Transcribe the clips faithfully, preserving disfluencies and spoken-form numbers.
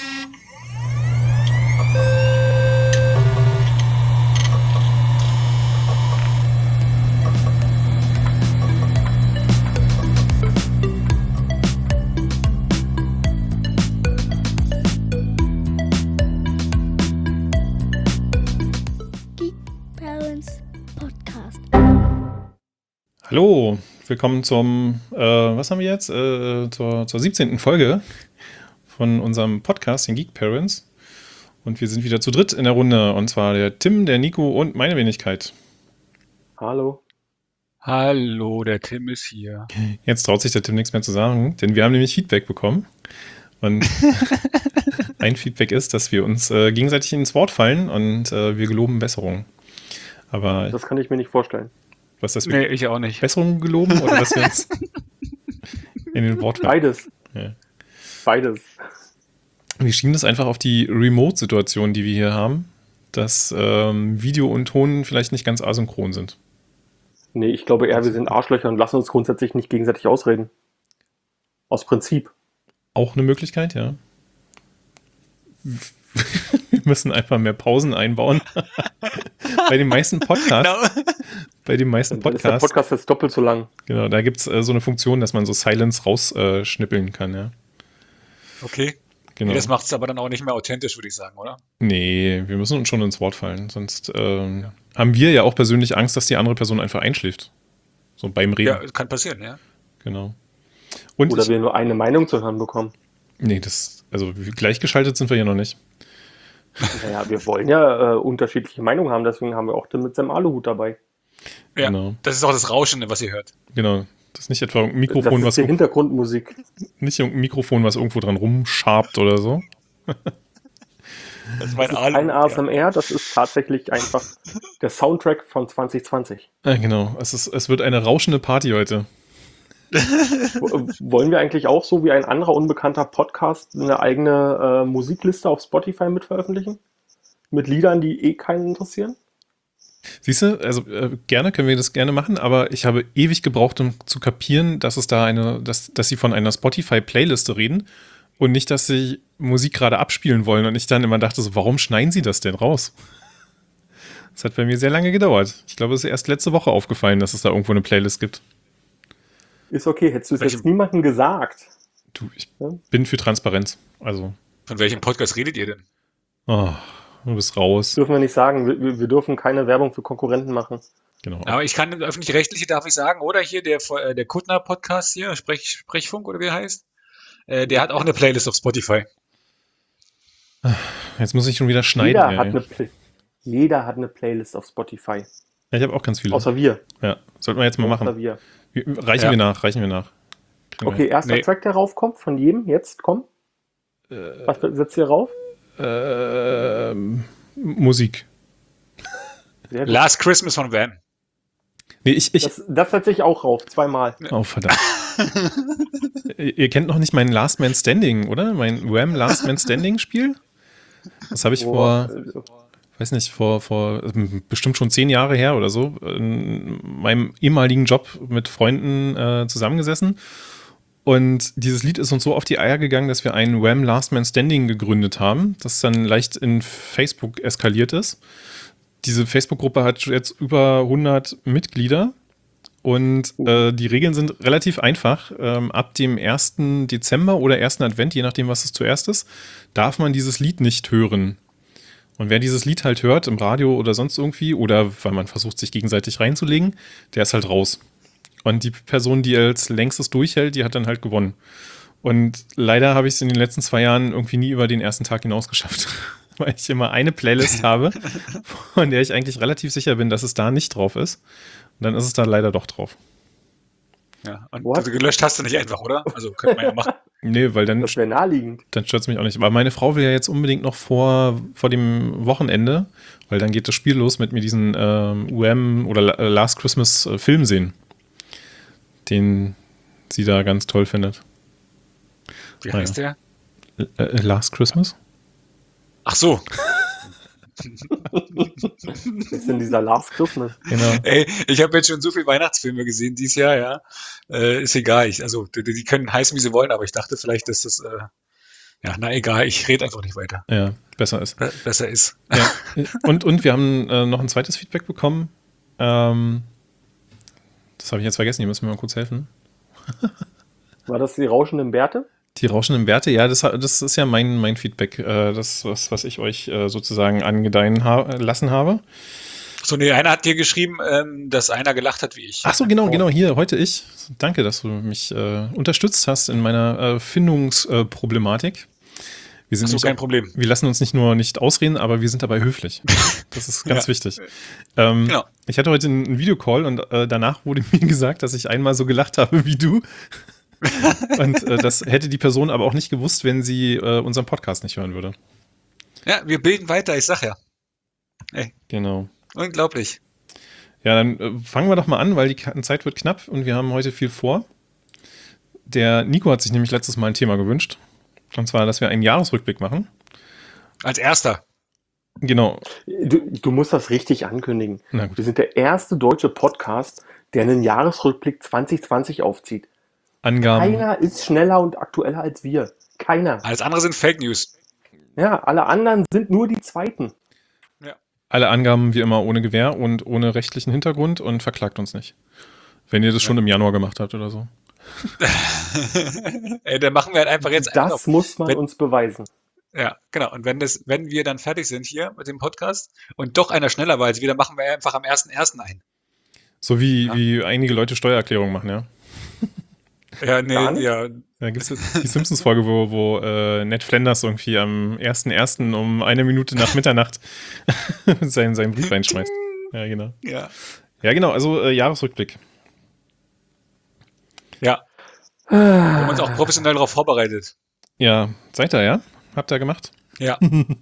Hallo, willkommen zum, äh, was haben wir jetzt? Äh, zur, zur siebzehnten Folge von unserem Podcast, den Geek Parents. Und wir sind wieder zu dritt in der Runde. Und zwar der Tim, der Nico und meine Wenigkeit. Hallo. Hallo, der Tim ist hier. Jetzt traut sich der Tim nichts mehr zu sagen, denn wir haben nämlich Feedback bekommen. Und ein Feedback ist, dass wir uns äh, gegenseitig ins Wort fallen und äh, wir geloben Besserung. Aber das kann ich mir nicht vorstellen. Was das nee, ich auch nicht. Besserung geloben oder dass wir uns in den Wort fallen? Beides. Ja. Beides. Wir schieben das einfach auf die Remote-Situation, die wir hier haben, dass ähm, Video und Ton vielleicht nicht ganz asynchron sind. Nee, ich glaube eher, wir sind Arschlöcher und lassen uns grundsätzlich nicht gegenseitig ausreden. Aus Prinzip. Auch eine Möglichkeit, ja. Wir müssen einfach mehr Pausen einbauen. Bei den meisten Podcasts. Genau. Bei den meisten Dann Podcasts. ist der Podcast jetzt doppelt so lang. Genau, da gibt es äh, so eine Funktion, dass man so Silence rausschnippeln äh, kann, ja. Okay. Genau. Nee, das macht es aber dann auch nicht mehr authentisch, würde ich sagen, oder? Nee, wir müssen uns schon ins Wort fallen. Sonst ähm, ja. haben wir ja auch persönlich Angst, dass die andere Person einfach einschläft. So beim Reden. Ja, kann passieren, ja. Genau. Und Oder ich, wir nur eine Meinung zu hören bekommen. Nee, das, also gleichgeschaltet sind wir ja noch nicht. Naja, wir wollen ja äh, unterschiedliche Meinungen haben, deswegen haben wir auch den mit seinem Aluhut dabei. Ja, genau. Das ist auch das Rauschende, was ihr hört. Genau. Das ist nicht etwa ein Mikrofon, das ist was die Hintergrundmusik. Nicht ein Mikrofon, was irgendwo dran rumschabt oder so. Das ist, das mein ist Aluhut, kein A S M R, ja. Das ist tatsächlich einfach der Soundtrack von zwanzig zwanzig. Ja, genau. Es, ist, es wird eine rauschende Party heute. Wollen wir eigentlich auch so wie ein anderer unbekannter Podcast eine eigene äh, Musikliste auf Spotify mit veröffentlichen? Mit Liedern, die eh keinen interessieren? Siehst du, also äh, gerne können wir das gerne machen, aber ich habe ewig gebraucht, um zu kapieren, dass es da eine, dass, dass sie von einer Spotify-Playliste reden und nicht, dass sie Musik gerade abspielen wollen. Und ich dann immer dachte so, warum schneiden sie das denn raus? Das hat bei mir sehr lange gedauert. Ich glaube, es ist erst letzte Woche aufgefallen, dass es da irgendwo eine Playlist gibt. Ist okay, hättest du es jetzt niemandem gesagt? Du, ich ja? bin für Transparenz. Also. Von welchem Podcast redet ihr denn? Oh, du bist raus. Dürfen wir nicht sagen. Wir, wir dürfen keine Werbung für Konkurrenten machen. Genau. Aber ich kann öffentlich-rechtliche, darf ich sagen, oder hier der, der Kuttner-Podcast hier, Sprech, Sprechfunk oder wie er heißt, äh, der hat auch eine Playlist auf Spotify. Jetzt muss ich schon wieder schneiden. Jeder, hat eine, jeder hat eine Playlist auf Spotify. Ja, ich habe auch ganz viele. Außer wir. Ja, sollten wir jetzt mal Außer machen. wir. Reichen ja. wir nach, reichen wir nach. Kriegen okay, wir erster nee. Track, der raufkommt, von jedem, jetzt, komm. Äh, Was setzt ihr rauf? Äh, Musik. Last Christmas von Van. Nee, ich, ich, das, das setze ich auch rauf, zweimal. Oh, verdammt. Ihr kennt noch nicht mein Last Man Standing, oder? Mein Wham! Last Man Standing Spiel? Das habe ich oh, vor... Also. weiß nicht, vor, vor bestimmt schon zehn Jahre her oder so, in meinem ehemaligen Job mit Freunden äh, zusammengesessen. Und dieses Lied ist uns so auf die Eier gegangen, dass wir ein Wham! Last Man Standing gegründet haben, das dann leicht in Facebook eskaliert ist. Diese Facebook-Gruppe hat jetzt über hundert Mitglieder und äh, die Regeln sind relativ einfach. Ähm, ab dem ersten Dezember oder ersten Advent, je nachdem, was es zuerst ist, darf man dieses Lied nicht hören. Und wer dieses Lied halt hört, im Radio oder sonst irgendwie, oder weil man versucht, sich gegenseitig reinzulegen, der ist halt raus. Und die Person, die als längstes durchhält, die hat dann halt gewonnen. Und leider habe ich es in den letzten zwei Jahren irgendwie nie über den ersten Tag hinaus geschafft. Weil ich immer eine Playlist habe, von der ich eigentlich relativ sicher bin, dass es da nicht drauf ist. Und dann ist es da leider doch drauf. Ja, und What? Also gelöscht hast du nicht einfach, oder? Also könnte man ja machen. Nee, weil dann... Das wäre naheliegend. Dann stört es mich auch nicht. Aber meine Frau will ja jetzt unbedingt noch vor, vor dem Wochenende, weil dann geht das Spiel los, mit mir diesen ähm, U M oder Last Christmas äh, Film sehen, den sie da ganz toll findet. Wie heißt naja. der? L- äh, Last Christmas? Ach so. Das ist in dieser Last Christmas. Genau. Ey, ich habe jetzt schon so viele Weihnachtsfilme gesehen dieses Jahr, ja. Äh, ist egal. Ich, also, die, die können heißen, wie sie wollen, aber ich dachte vielleicht, dass das, äh, Ja, na egal, ich rede einfach nicht weiter. Ja, besser ist. Be- besser ist. Ja. Und, und wir haben äh, noch ein zweites Feedback bekommen. Ähm, das habe ich jetzt vergessen, ihr müsst mir mal kurz helfen. War das die rauschenden Bärte? Die rauschenden Werte, ja, das, das ist ja mein, mein Feedback, äh, das, was, was ich euch äh, sozusagen angedeihen ha lassen habe. So, nee, einer hat dir geschrieben, ähm, dass einer gelacht hat wie ich. Ach so, genau, genau, hier, heute ich. Danke, dass du mich äh, unterstützt hast in meiner äh, Findungsproblematik. Wir sind Ach so, nämlich kein auch, Problem. wir lassen uns nicht nur nicht ausreden, aber wir sind dabei höflich. Das ist ganz Ja. wichtig. Ähm, Genau. Ich hatte heute einen Videocall und äh, danach wurde mir gesagt, dass ich einmal so gelacht habe wie du. Und äh, das hätte die Person aber auch nicht gewusst, wenn sie äh, unseren Podcast nicht hören würde. Ja, wir bilden weiter, ich sag ja. Genau. Unglaublich. Ja, dann äh, fangen wir doch mal an, weil die Ka- Zeit wird knapp und wir haben heute viel vor. Der Nico hat sich nämlich letztes Mal ein Thema gewünscht. Und zwar, dass wir einen Jahresrückblick machen. Als erster. Genau. Du, du musst das richtig ankündigen. Na gut. Wir sind der erste deutsche Podcast, der einen Jahresrückblick zwanzig zwanzig aufzieht. Angaben. Keiner ist schneller und aktueller als wir. Keiner. Alles andere sind Fake News. Ja, alle anderen sind nur die Zweiten. Alle Angaben wie immer ohne Gewähr und ohne rechtlichen Hintergrund und verklagt uns nicht. Wenn ihr das schon im Januar gemacht habt oder so. Ey, dann machen wir halt einfach jetzt Das auf. muss man Wenn- uns beweisen. Ja, genau. Und wenn das, wenn wir dann fertig sind hier mit dem Podcast und doch einer schneller war als wir, dann machen wir einfach am ersten ersten ein. So wie, Ja. wie einige Leute Steuererklärungen machen, ja. Ja, nee, Gar nicht? ja. Da gibt es die Simpsons-Folge, wo, wo äh, Ned Flanders irgendwie am ersten ersten um eine Minute nach Mitternacht seinen, seinen Brief reinschmeißt. Ja, genau. Ja. Ja, genau, also äh, Jahresrückblick. Ja. Wir haben uns auch professionell darauf vorbereitet. Ja, seid ihr, ja? Habt ihr gemacht? Ja.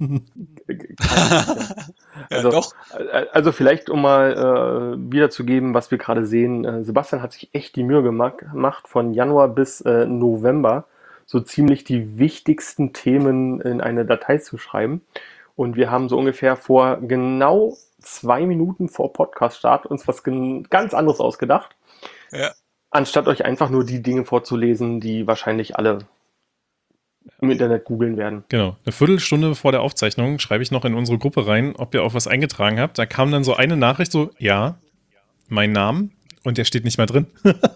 Ja, Also, doch. äh, also vielleicht, um mal äh, wiederzugeben, was wir gerade sehen. Äh, Sebastian hat sich echt die Mühe gema- gemacht, von Januar bis äh, November so ziemlich die wichtigsten Themen in eine Datei zu schreiben. Und wir haben so ungefähr vor genau zwei Minuten vor Podcast-Start uns was gen- ganz anderes ausgedacht. Ja. Anstatt euch einfach nur die Dinge vorzulesen, die wahrscheinlich alle im Internet googeln werden. Genau. Eine Viertelstunde vor der Aufzeichnung schreibe ich noch in unsere Gruppe rein, ob ihr auch was eingetragen habt. Da kam dann so eine Nachricht so, ja, mein Name und der steht nicht mehr drin.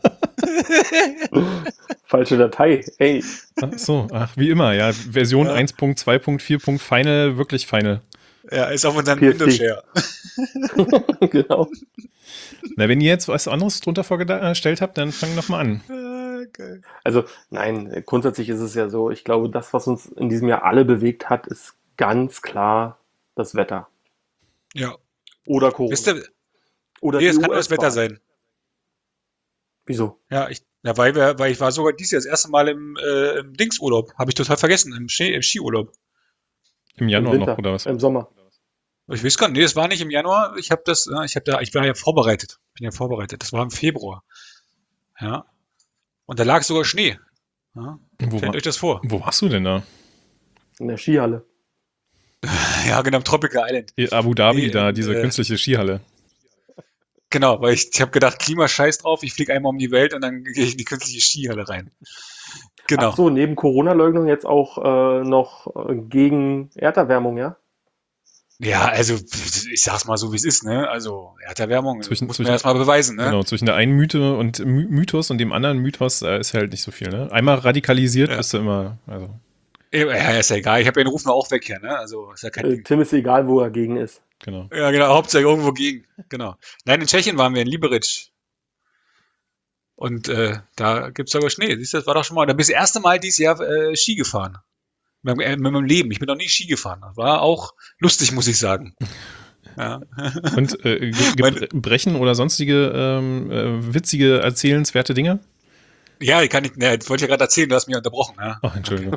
Falsche Datei. Ey, Ach so, ach, wie immer, ja. Version Ja. eins Punkt zwei Punkt vier Punkt Final, wirklich Final. Ja, ist auf unserem P S D. Windows-Share. genau. Na, wenn ihr jetzt was anderes drunter vorgestellt habt, dann fangen noch mal an. Ah, geil. Also nein, grundsätzlich ist es ja so, ich glaube, das, was uns in diesem Jahr alle bewegt hat, ist ganz klar das Wetter. Ja. Oder Corona. Wisst ihr, Oder nee, es die kann nur das Wetter U S-Wahl. sein. Wieso? Ja, ich, ja weil, wir, weil ich war sogar dieses Jahr das erste Mal im, äh, im Dingsurlaub. Habe ich total vergessen, im, Schnee, im Skiurlaub. Im Im Januar Winter, noch, oder was? im Sommer. Ich weiß gar nicht, nee, das war nicht im Januar. Ich habe das, ja, ich habe da, ich war ja vorbereitet. Bin ja vorbereitet. Das war im Februar. Ja. Und da lag sogar Schnee. Ja. Wo, Stellt war, euch das vor. wo warst du denn da? In der Skihalle. Ja, genau, im Tropical Island. In Abu Dhabi, Nee, da, in, diese äh, künstliche Skihalle. Genau, weil ich, ich habe gedacht, Klimascheiß drauf, ich fliege einmal um die Welt und dann gehe ich in die künstliche Skihalle rein. Genau. Ach so, neben Corona-Leugnung jetzt auch äh, noch äh, gegen Erderwärmung, ja? Ja, also ich sag's mal so, wie es ist, ne? Also Erderwärmung Zwischen- muss zwischen- man erstmal beweisen, ne? Genau, zwischen der einen Mythe und My- Mythos und dem anderen Mythos äh, ist halt nicht so viel, ne? Einmal radikalisiert Ja. bist du immer, also, Ja, ist ja egal. Ich habe ja den Ruf noch auch weg hier, ne? Also ist ja kein Äh, Ding. Tim ist egal, wo er gegen ist. genau. Ja, genau, Hauptsache irgendwo gegen. Genau. Nein, in Tschechien waren wir, in Liberec. Und äh, da gibt's sogar Schnee. Siehst du, das war doch schon mal. Da bin ich das erste Mal dieses Jahr äh, Ski gefahren. Mit, meinem- äh, mit meinem Leben. Ich bin noch nie Ski gefahren. Das war auch lustig, muss ich sagen. Ja. Und äh, Ge Ge Brechen oder sonstige ähm, äh, witzige, erzählenswerte Dinge? Ja, ich kann nicht, ne, das wollte ich ja gerade erzählen, du hast mich unterbrochen. Ja. Ach, Entschuldigung.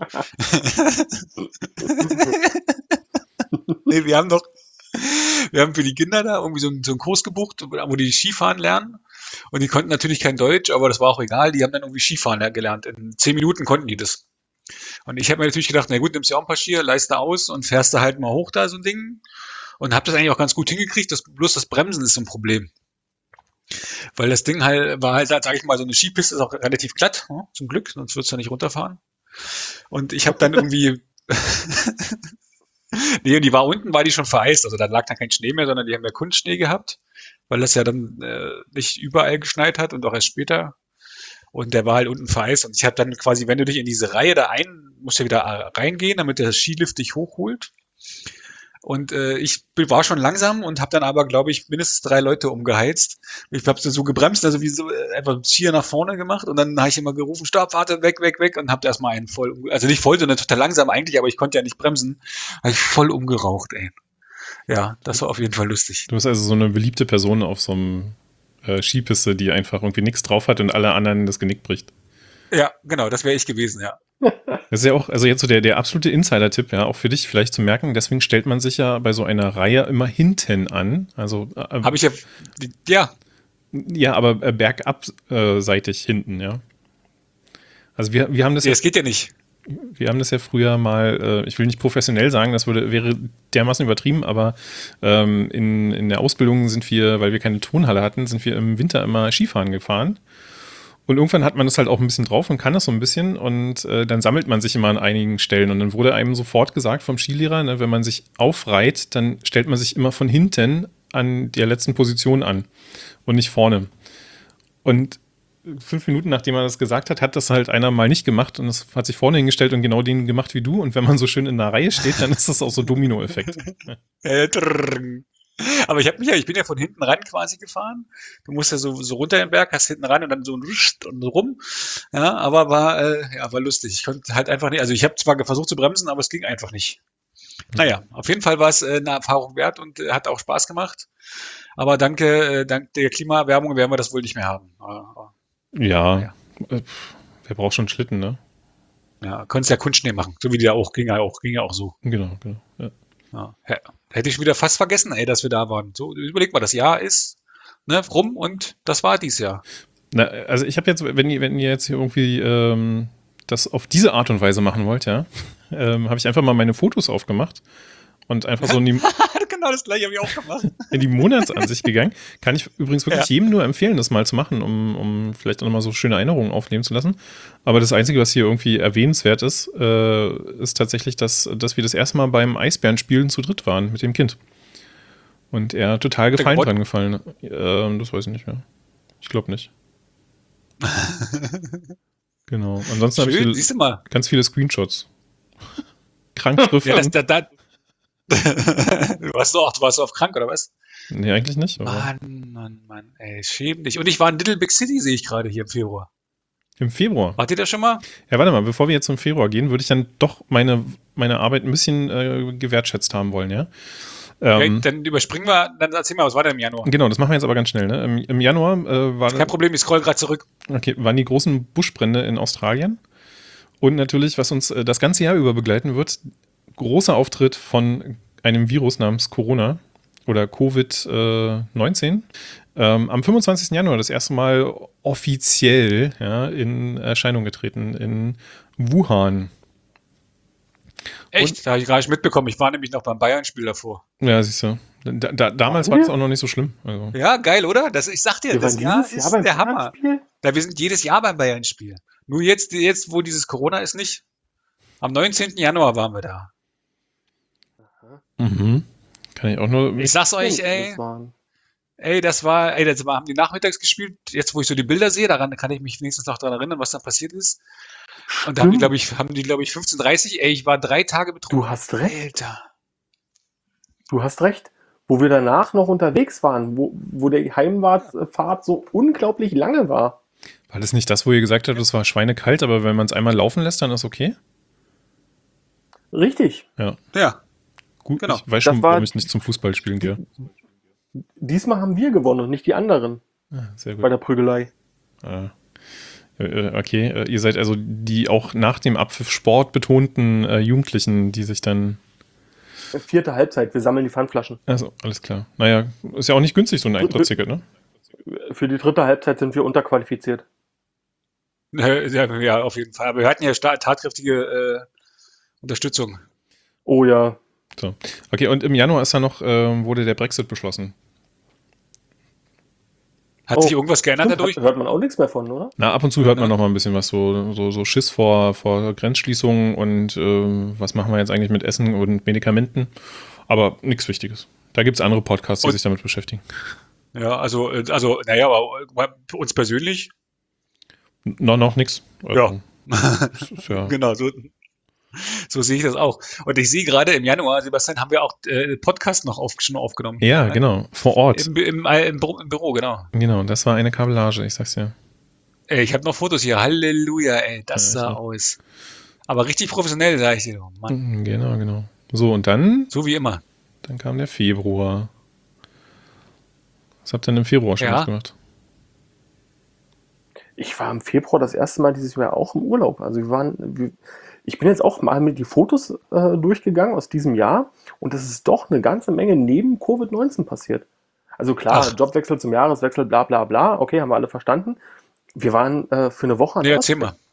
Nee, wir haben doch, wir haben für die Kinder da irgendwie so einen, so einen Kurs gebucht, wo die Skifahren lernen. Und die konnten natürlich kein Deutsch, aber das war auch egal. Die haben dann irgendwie Skifahren ler- gelernt. In zehn Minuten konnten die das. Und ich habe mir natürlich gedacht, na gut, nimmst du auch ein paar Skier, leist du aus und fährst da halt mal hoch da so ein Ding. Und habe das eigentlich auch ganz gut hingekriegt. Das, bloß das Bremsen ist so ein Problem. Weil das Ding halt war halt, sag ich mal, so eine Skipiste ist auch relativ glatt, ne, zum Glück, sonst würdest du da nicht runterfahren. Und ich habe dann irgendwie, nee, und die war unten, war die schon vereist. Also da lag dann kein Schnee mehr, sondern die haben ja Kunstschnee gehabt, weil das ja dann äh, nicht überall geschneit hat und auch erst später. Und der war halt unten vereist. Und ich habe dann quasi, wenn du dich in diese Reihe da ein, musst du ja wieder reingehen, damit der Skilift dich hochholt. Und äh, ich bin- war schon langsam und habe dann aber, glaube ich, mindestens drei Leute umgeheizt. Ich habe so gebremst, also wie so äh, einfach Skier nach vorne gemacht und dann habe ich immer gerufen, stopp, warte, weg, weg, weg und habe erstmal einen voll, umge- also nicht voll, sondern total langsam eigentlich, aber ich konnte ja nicht bremsen. Habe ich voll umgeraucht, ey. Ja, das war auf jeden Fall lustig. Du bist also so eine beliebte Person auf so einem äh, Skipiste, die einfach irgendwie nichts drauf hat und alle anderen das Genick bricht. Ja, genau, das wäre ich gewesen, ja. Das ist ja auch, also jetzt so der, der absolute Insider-Tipp, ja, auch für dich vielleicht zu merken, deswegen stellt man sich ja bei so einer Reihe immer hinten an. Also äh, Habe ich ja, ja, ja, aber äh, bergab äh, seitig hinten, ja. Also wir, wir haben das nee, ja, das geht ja nicht. wir haben das ja früher mal, äh, ich will nicht professionell sagen, das würde, wäre dermaßen übertrieben, aber ähm, in, in der Ausbildung sind wir, weil wir keine Turnhalle hatten, sind wir im Winter immer Skifahren gefahren. Und irgendwann hat man das halt auch ein bisschen drauf und kann das so ein bisschen und äh, dann sammelt man sich immer an einigen Stellen und dann wurde einem sofort gesagt vom Skilehrer, ne, wenn man sich aufreiht, dann stellt man sich immer von hinten an der letzten Position an und nicht vorne. Und fünf Minuten nachdem er das gesagt hat, hat das halt einer mal nicht gemacht und es hat sich vorne hingestellt und genau den gemacht wie du und wenn man so schön in der Reihe steht, dann ist das auch so Domino-Effekt. Äh, trrrr. Aber ich habe mich ja, ich bin ja von hinten ran quasi gefahren. Du musst ja so, so runter den Berg, hast hinten ran und dann so und so rum. Ja, aber war, äh, ja, war lustig. Ich konnte halt einfach nicht, also ich habe zwar versucht zu bremsen, aber es ging einfach nicht. Naja, auf jeden Fall war es äh, eine Erfahrung wert und äh, hat auch Spaß gemacht. Aber danke, äh, dank der Klimaerwärmung werden wir das wohl nicht mehr haben. Aber, Ja, Ja. äh, wer braucht schon einen Schlitten, ne? ja, konntest ja Kunstschnee machen, so wie die da auch, ging ja auch, ging ja auch so. Genau, genau. Ja. Ja. Hä- Hätte ich wieder fast vergessen, ey, dass wir da waren. So, überleg mal, das Jahr ist ne, rum und das war dieses Jahr. Na, also ich habe jetzt, wenn ihr, wenn ihr jetzt hier irgendwie ähm, das auf diese Art und Weise machen wollt, ja, ähm, habe ich einfach mal meine Fotos aufgemacht und einfach so in die, Genau das gleiche habe ich auch gemacht. in die Monatsansicht gegangen. Kann ich übrigens wirklich Ja. jedem nur empfehlen, das mal zu machen, um, um vielleicht auch nochmal so schöne Erinnerungen aufnehmen zu lassen. Aber das Einzige, was hier irgendwie erwähnenswert ist, äh, ist tatsächlich, dass, dass wir das erste Mal beim Eisbärenspielen zu dritt waren mit dem Kind. Und er total Gefallen gewonnen? dran gefallen. Ähm, das weiß ich nicht mehr. Ich glaube nicht. Genau. Ansonsten habe ich Schön, viel, siehst du mal. ganz viele Screenshots. Krank trifft. Ja, das, da, da. Du warst doch, du warst doch auf krank, oder was? Nee, eigentlich nicht. Aber Mann, Mann, Mann, ey, schäm dich. Und ich war in Little Big City, sehe ich gerade hier im Februar. im Februar. Wart ihr da schon mal? Ja, warte mal, bevor wir jetzt zum Februar gehen, würde ich dann doch meine, meine Arbeit ein bisschen äh, gewertschätzt haben wollen, ja? Ähm, Ja, dann überspringen wir, dann erzähl mal, was war denn im Januar? genau, das machen wir jetzt aber ganz schnell. Ne? Im, Im Januar äh, war, Kein Problem, ich scroll gerade zurück. okay, waren die großen Buschbrände in Australien. Und natürlich, was uns äh, das ganze Jahr über begleiten wird, großer Auftritt von einem Virus namens Corona oder Covid neunzehn. Ähm, am fünfundzwanzigsten Januar das erste Mal offiziell ja, in Erscheinung getreten in Wuhan. Echt? Da habe ich gar nicht mitbekommen. Ich war nämlich noch beim Bayern-Spiel davor. Ja, siehst du. Da, da, damals Waren war das wir? auch noch nicht so schlimm. Also. Ja, geil, oder? Das, ich sag dir, Wir das waren Jahr dieses ist Jahr beim der Hammer. Bayern-Spiel? Da, wir sind jedes Jahr beim Bayern-Spiel. Nur jetzt, jetzt, wo dieses Corona ist, nicht. Am neunzehnten Januar waren wir da. Mhm. Kann ich auch nur. Ich sag's euch, Stimmt, ey, das waren- ey, das war, ey, das war, haben die nachmittags gespielt. Jetzt, wo ich so die Bilder sehe, daran kann ich mich wenigstens noch daran erinnern, was da passiert ist. Und da haben die, Stimmt. glaube ich, haben die, glaube ich, fünfzehn Uhr dreißig, ey, ich war drei Tage betrunken. Du hast recht. Alter. Du hast recht. Wo wir danach noch unterwegs waren, wo, wo die Heimfahrt so unglaublich lange war. War das nicht das, wo ihr gesagt habt, es war schweinekalt, aber wenn man es einmal laufen lässt, dann ist okay? Richtig. Ja. Ja. Gut, Genau. ich weiß Das schon, war- warum ich nicht zum Fußballspielen gehe. Diesmal haben wir gewonnen und nicht die anderen Ah, sehr bei gut. der Prügelei. Äh, äh, okay, äh, ihr seid also die auch nach dem Abpfiff Sport betonten äh, Jugendlichen, die sich dann. Vierte Halbzeit, wir sammeln die Pfandflaschen. Also, alles klar. Naja, ist ja auch nicht günstig, so ein Eintrittsticket, ne? Für die dritte Halbzeit sind wir unterqualifiziert. Äh, Ja, ja, auf jeden Fall. Aber wir hatten ja sta- tatkräftige äh, Unterstützung. Oh ja. So. Okay, und im Januar ist dann noch, äh, wurde der Brexit beschlossen. Hat Oh, sich irgendwas geändert stimmt, dadurch? hat- hört man auch nichts mehr von, oder? Na, ab und zu hört man noch mal ein bisschen was, so, so, so Schiss vor, vor Grenzschließungen und äh, was machen wir jetzt eigentlich mit Essen und Medikamenten. Aber nichts Wichtiges. Da gibt es andere Podcasts, die Und- sich damit beschäftigen. Ja, also, äh, also, naja, aber für uns persönlich, Noch, noch nichts. Ja. ja. genau, so, so sehe ich das auch. Und ich sehe gerade im Januar, Sebastian, haben wir auch äh, Podcast noch auf, schon aufgenommen. Ja, genau. Vor Ort. Im, im, äh, im, Büro, im Büro, genau. Genau, das war eine Kabellage, ich sag's dir. Ey, ich habe noch Fotos hier. Halleluja, ey, das Ja, sah ich auch. aus. Aber richtig professionell, sag ich dir. Oh Mann. Mhm, Genau, genau. So, und dann, So wie immer. dann kam der Februar. Was habt ihr denn im Februar schon Ja. gemacht? Ich war im Februar das erste Mal dieses Jahr auch im Urlaub. Also wir waren, wir, ich bin jetzt auch mal mit die Fotos äh, durchgegangen aus diesem Jahr und es ist doch eine ganze Menge neben Covid neunzehn passiert. Also klar, Ach. Jobwechsel zum Jahreswechsel, bla bla bla, okay, haben wir alle verstanden. Wir waren äh, für eine Woche an Nee, der erzähl Ostsee. mal.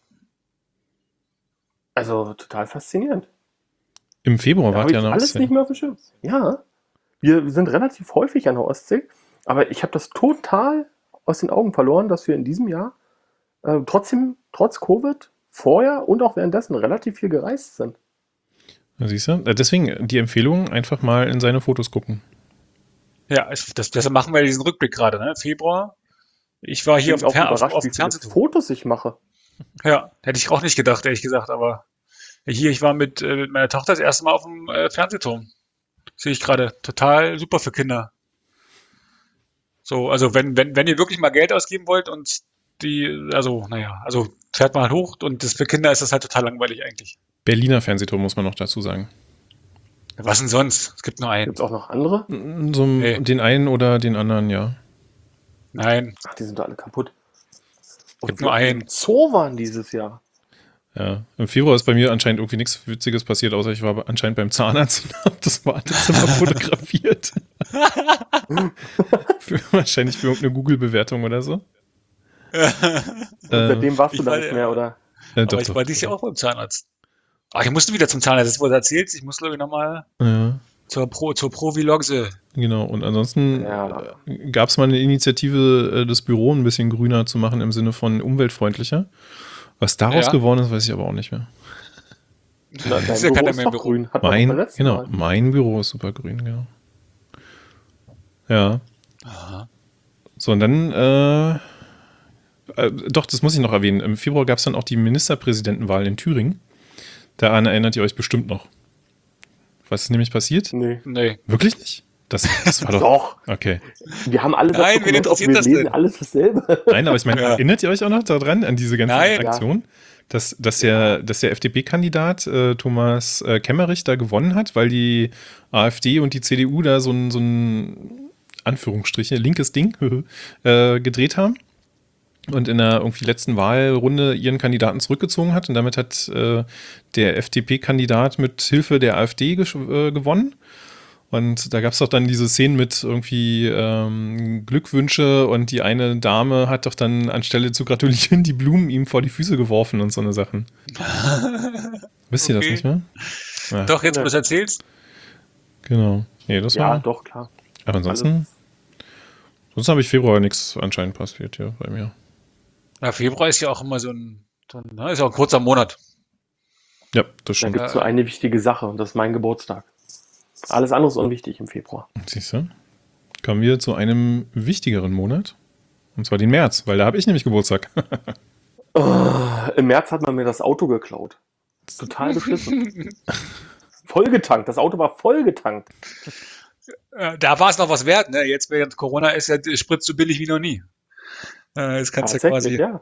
Also total faszinierend. Im Februar Da wart habe ihr ich an der alles Ostsee. nicht mehr auf dem Schirm. Ja, wir sind relativ häufig an der Ostsee, aber ich habe das total aus den Augen verloren, dass wir in diesem Jahr äh, trotzdem, trotz Covid, vorher und auch währenddessen relativ viel gereist sind. Ja, siehst du? Äh, Deswegen die Empfehlung, einfach mal in seine Fotos gucken. Ja, es- das, deshalb machen wir diesen Rückblick gerade, ne? Februar. Ich war hier auf Ich bin dem, auch Fer auf, überrascht, auf wie dem viele Fernsehturm. Fotos ich mache. Ja, hätte ich auch nicht gedacht, ehrlich gesagt, aber hier, ich war mit, äh, mit meiner Tochter das erste Mal auf dem äh, Fernsehturm. Sehe ich gerade. Total super für Kinder. So, also wenn, wenn, wenn ihr wirklich mal Geld ausgeben wollt und die, also, naja, also fährt mal hoch und das für Kinder ist das halt total langweilig eigentlich. Berliner Fernsehturm muss man noch dazu sagen. Was denn sonst? Es gibt nur einen. Gibt es auch noch andere? So Nee. den einen oder den anderen, ja. Nein. Ach, die sind doch alle kaputt. Gibt Und nur wir einen. im Zoo waren dieses Jahr. Ja, im Februar ist bei mir anscheinend irgendwie nichts Witziges passiert, außer ich war anscheinend beim Zahnarzt und habe das Wartezimmer fotografiert. für, wahrscheinlich für irgendeine Google-Bewertung oder so. Und Äh, seitdem warst du ich da war- nicht mehr, oder? äh, Aber doch, ich doch, war dieses Jahr auch beim Zahnarzt. Ach, ich musste wieder zum Zahnarzt. Das wurde erzählt. Ich muss, glaube ich, nochmal Ja, zur Pro, zur Provilogse. genau. Und ansonsten Ja. äh, gab es mal eine Initiative, äh, das Büro ein bisschen grüner zu machen im Sinne von umweltfreundlicher. Was daraus Ja. geworden ist, weiß ich aber auch nicht mehr. Na, dein Das ist ja Büro keiner ist mehr im doch Büro. grün. Hat man doch Mein, beim letzten genau, Mal. mein Büro ist super grün, genau. Ja. Aha. So, und dann, äh, äh, doch, das muss ich noch erwähnen. Im Februar gab es dann auch die Ministerpräsidentenwahl in Thüringen. Daran erinnert ihr euch bestimmt noch. Was ist nämlich passiert? Nee. Nee. Wirklich nicht? Das, das war doch. Doch, Okay. wir haben alle das Nein, wen Dokument auf, interessiert wir das lesen denn? alles dasselbe. Nein, aber ich meine, Ja. erinnert ihr euch auch noch daran, an diese ganze Nein. Aktion? Dass, dass, der, dass der F D P-Kandidat äh, Thomas äh, Kemmerich da gewonnen hat, weil die AfD und die C D U da so ein, so ein Anführungsstriche, linkes Ding äh, gedreht haben und in der irgendwie letzten Wahlrunde ihren Kandidaten zurückgezogen hat und damit hat äh, der F D P-Kandidat mit Hilfe der AfD gesch- äh, gewonnen. Und da gab es doch dann diese Szenen mit irgendwie ähm, Glückwünsche und die eine Dame hat doch dann anstelle zu gratulieren die Blumen ihm vor die Füße geworfen und so eine Sachen. Wisst ihr das Okay. nicht mehr? Ja, Doch, jetzt, wo Nee. du es erzählst. genau. Nee, das Ja, war. doch, klar. Aber ansonsten, sonst habe ich Februar nichts anscheinend passiert hier bei mir. Ja, Februar ist ja auch immer so ein, so ein ne, ist ja auch ein kurzer Monat. Ja, das Da stimmt. gibt es nur eine wichtige Sache und das ist mein Geburtstag. Alles andere ist unwichtig im Februar. Siehst du? Kommen wir zu einem wichtigeren Monat. Und zwar den März, weil da habe ich nämlich Geburtstag. Im März hat man mir das Auto geklaut. Total beschissen. Vollgetankt. Das Auto war vollgetankt. Äh, Da war es noch was wert, ne? Jetzt während Corona ist ja der Sprit so billig wie noch nie. Äh, Jetzt kannst du ja quasi. ja.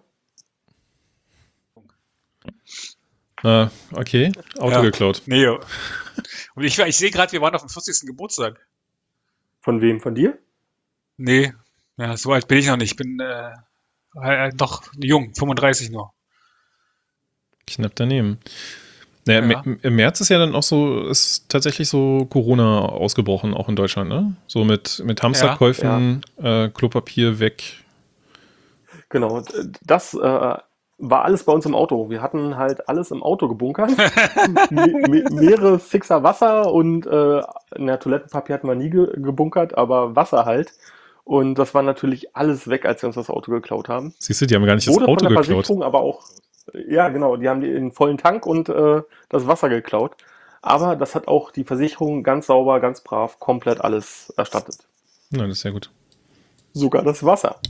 äh, okay, Auto Ja. geklaut. Nee. Und ich, ich sehe gerade, wir waren auf dem vierzigsten Geburtstag. Von wem? Von dir? Nee, ja, so alt bin ich noch nicht. Ich bin äh, äh, noch jung, fünfunddreißig nur. Knapp daneben. Naja, Ja. im- im März ist ja dann auch so, ist tatsächlich so Corona ausgebrochen, auch in Deutschland, ne? So mit, mit Hamsterkäufen, Äh, Klopapier weg. Genau. Das äh, war alles bei uns im Auto. Wir hatten halt alles im Auto gebunkert. Me me mehrere Fixer Wasser und äh, na, Toilettenpapier hatten wir nie ge gebunkert, aber Wasser halt. Und das war natürlich alles weg, als sie uns das Auto geklaut haben. Siehst du, die haben gar nicht das Wurde Auto von der geklaut. Versicherung, aber auch, ja genau, die haben den vollen Tank und äh, das Wasser geklaut. Aber das hat auch die Versicherung ganz sauber, ganz brav, komplett alles erstattet. Nein, das ist sehr gut. Sogar das Wasser.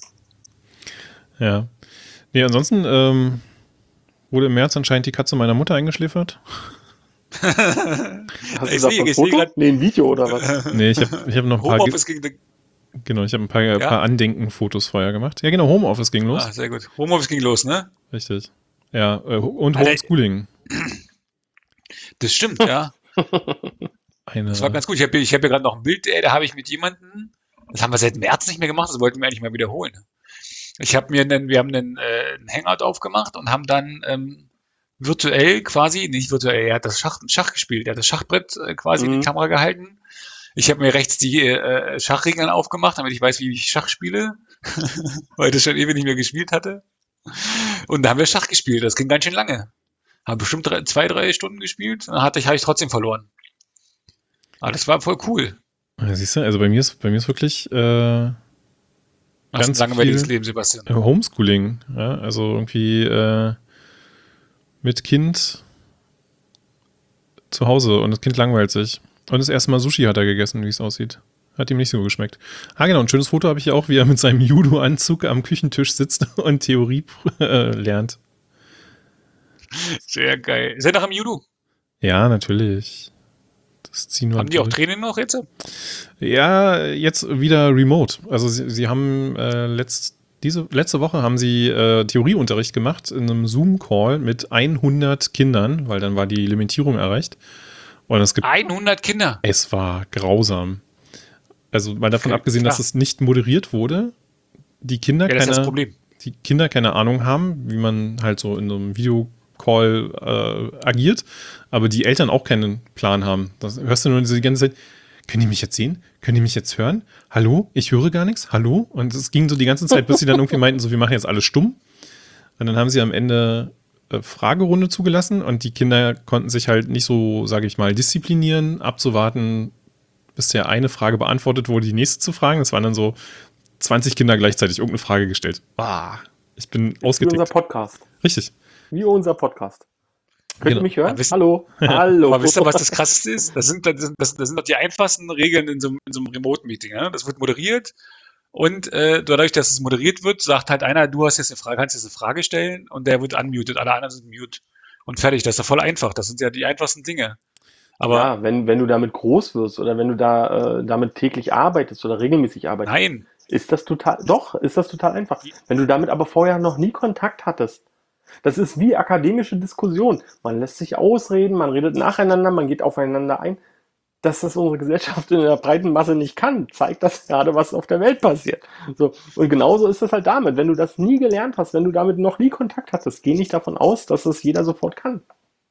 Ja. Nee, ansonsten ähm, wurde im März anscheinend die Katze meiner Mutter eingeschläfert. Hast Ich du sehe- davon ein ich sehe Foto? grad- Nee, ein Video oder was? Nee, ich habe ich hab noch ein paar, Ge- Homeoffice ging, genau, ich habe ein paar, ein paar Andenken-Fotos vorher gemacht. Ja, genau, Homeoffice ging los. ah, sehr gut. Homeoffice ging los, ne? Richtig. Ja, äh, und Alter, Homeschooling. Das stimmt, ja. Eine, Das war ganz gut. Ich habe ich hab ja gerade noch ein Bild, ey, da habe ich mit jemandem, das haben wir seit März nicht mehr gemacht, das wollten wir eigentlich mal wiederholen. Ich habe mir einen, wir haben einen, äh, einen Hangout aufgemacht und haben dann ähm, virtuell quasi, nicht virtuell, er hat das Schach, Schach gespielt, er hat das Schachbrett äh, quasi in Mhm. die Kamera gehalten. Ich habe mir rechts die äh, Schachregeln aufgemacht, damit ich weiß, wie ich Schach spiele, weil ich das schon ewig nicht mehr gespielt hatte. Und da haben wir Schach gespielt, das ging ganz schön lange. Haben bestimmt drei, zwei, drei Stunden gespielt, dann hatte ich, habe ich trotzdem verloren. Aber das war voll cool. ja, siehst du, also bei mir ist, bei mir ist wirklich äh, Das ist Ganz ein langweiliges viel- Leben, Sebastian. Homeschooling. Ja? Also irgendwie äh, mit Kind zu Hause und das Kind langweilt sich. Und das erste Mal Sushi hat er gegessen, wie es aussieht. Hat ihm nicht so geschmeckt. Ah, genau, ein schönes Foto habe ich hier auch, wie er mit seinem Judo-Anzug am Küchentisch sitzt und Theorie äh, lernt. Sehr geil. Ist er noch am Judo? Ja, natürlich. Das ziehen wir Haben die auch durch. Training noch jetzt? Ja, jetzt wieder remote. Also sie, sie haben äh, letzt, diese, letzte Woche haben sie äh, Theorieunterricht gemacht in einem Zoom-Call mit hundert Kindern, weil dann war die Limitierung erreicht. Und es gibt hundert Kinder. Es war grausam. Also mal davon Okay, abgesehen, dass klar. es nicht moderiert wurde, die Kinder Ja, das ist das keine, Problem. die Kinder keine Ahnung haben, wie man halt so in so einem Videocall äh, agiert, aber die Eltern auch keinen Plan haben. Das hörst du nur diese ganze Zeit, können die mich jetzt sehen? Können die mich jetzt hören? Hallo? Ich höre gar nichts? Hallo? Und es ging so die ganze Zeit, bis sie dann irgendwie meinten, so wir machen jetzt alles stumm. Und dann haben sie am Ende äh, Fragerunde zugelassen und die Kinder konnten sich halt nicht so, sage ich mal, disziplinieren, abzuwarten, bis der eine Frage beantwortet wurde, die nächste zu fragen. Das waren dann so zwanzig Kinder gleichzeitig irgendeine Frage gestellt. Bah, ich bin Wie unser ausgetickt. Podcast. Richtig. Wie unser Podcast. Könnt Genau. ihr mich hören? Aber wisst- Hallo. Hallo. Aber wisst ihr, was das Krasseste ist? Das sind, das, sind, das sind doch die einfachsten Regeln in so, einem- in so einem Remote-Meeting. Ja? Das wird moderiert und äh, dadurch, dass es moderiert wird, sagt halt einer, du hast jetzt eine Frage, kannst jetzt eine Frage stellen und der wird unmuted, alle anderen sind mute. Und fertig, das ist ja voll einfach. Das sind ja die einfachsten Dinge. Aber Ja, wenn, wenn du damit groß wirst oder wenn du da äh, damit täglich arbeitest oder regelmäßig arbeitest, nein, ist das total, doch, ist das total einfach. Wenn du damit aber vorher noch nie Kontakt hattest, das ist wie akademische Diskussion. Man lässt sich ausreden, man redet nacheinander, man geht aufeinander ein. Dass das unsere Gesellschaft in der breiten Masse nicht kann, zeigt das gerade, was auf der Welt passiert. So. Und genauso ist es halt damit. Wenn du das nie gelernt hast, wenn du damit noch nie Kontakt hattest, geh nicht davon aus, dass es jeder sofort kann.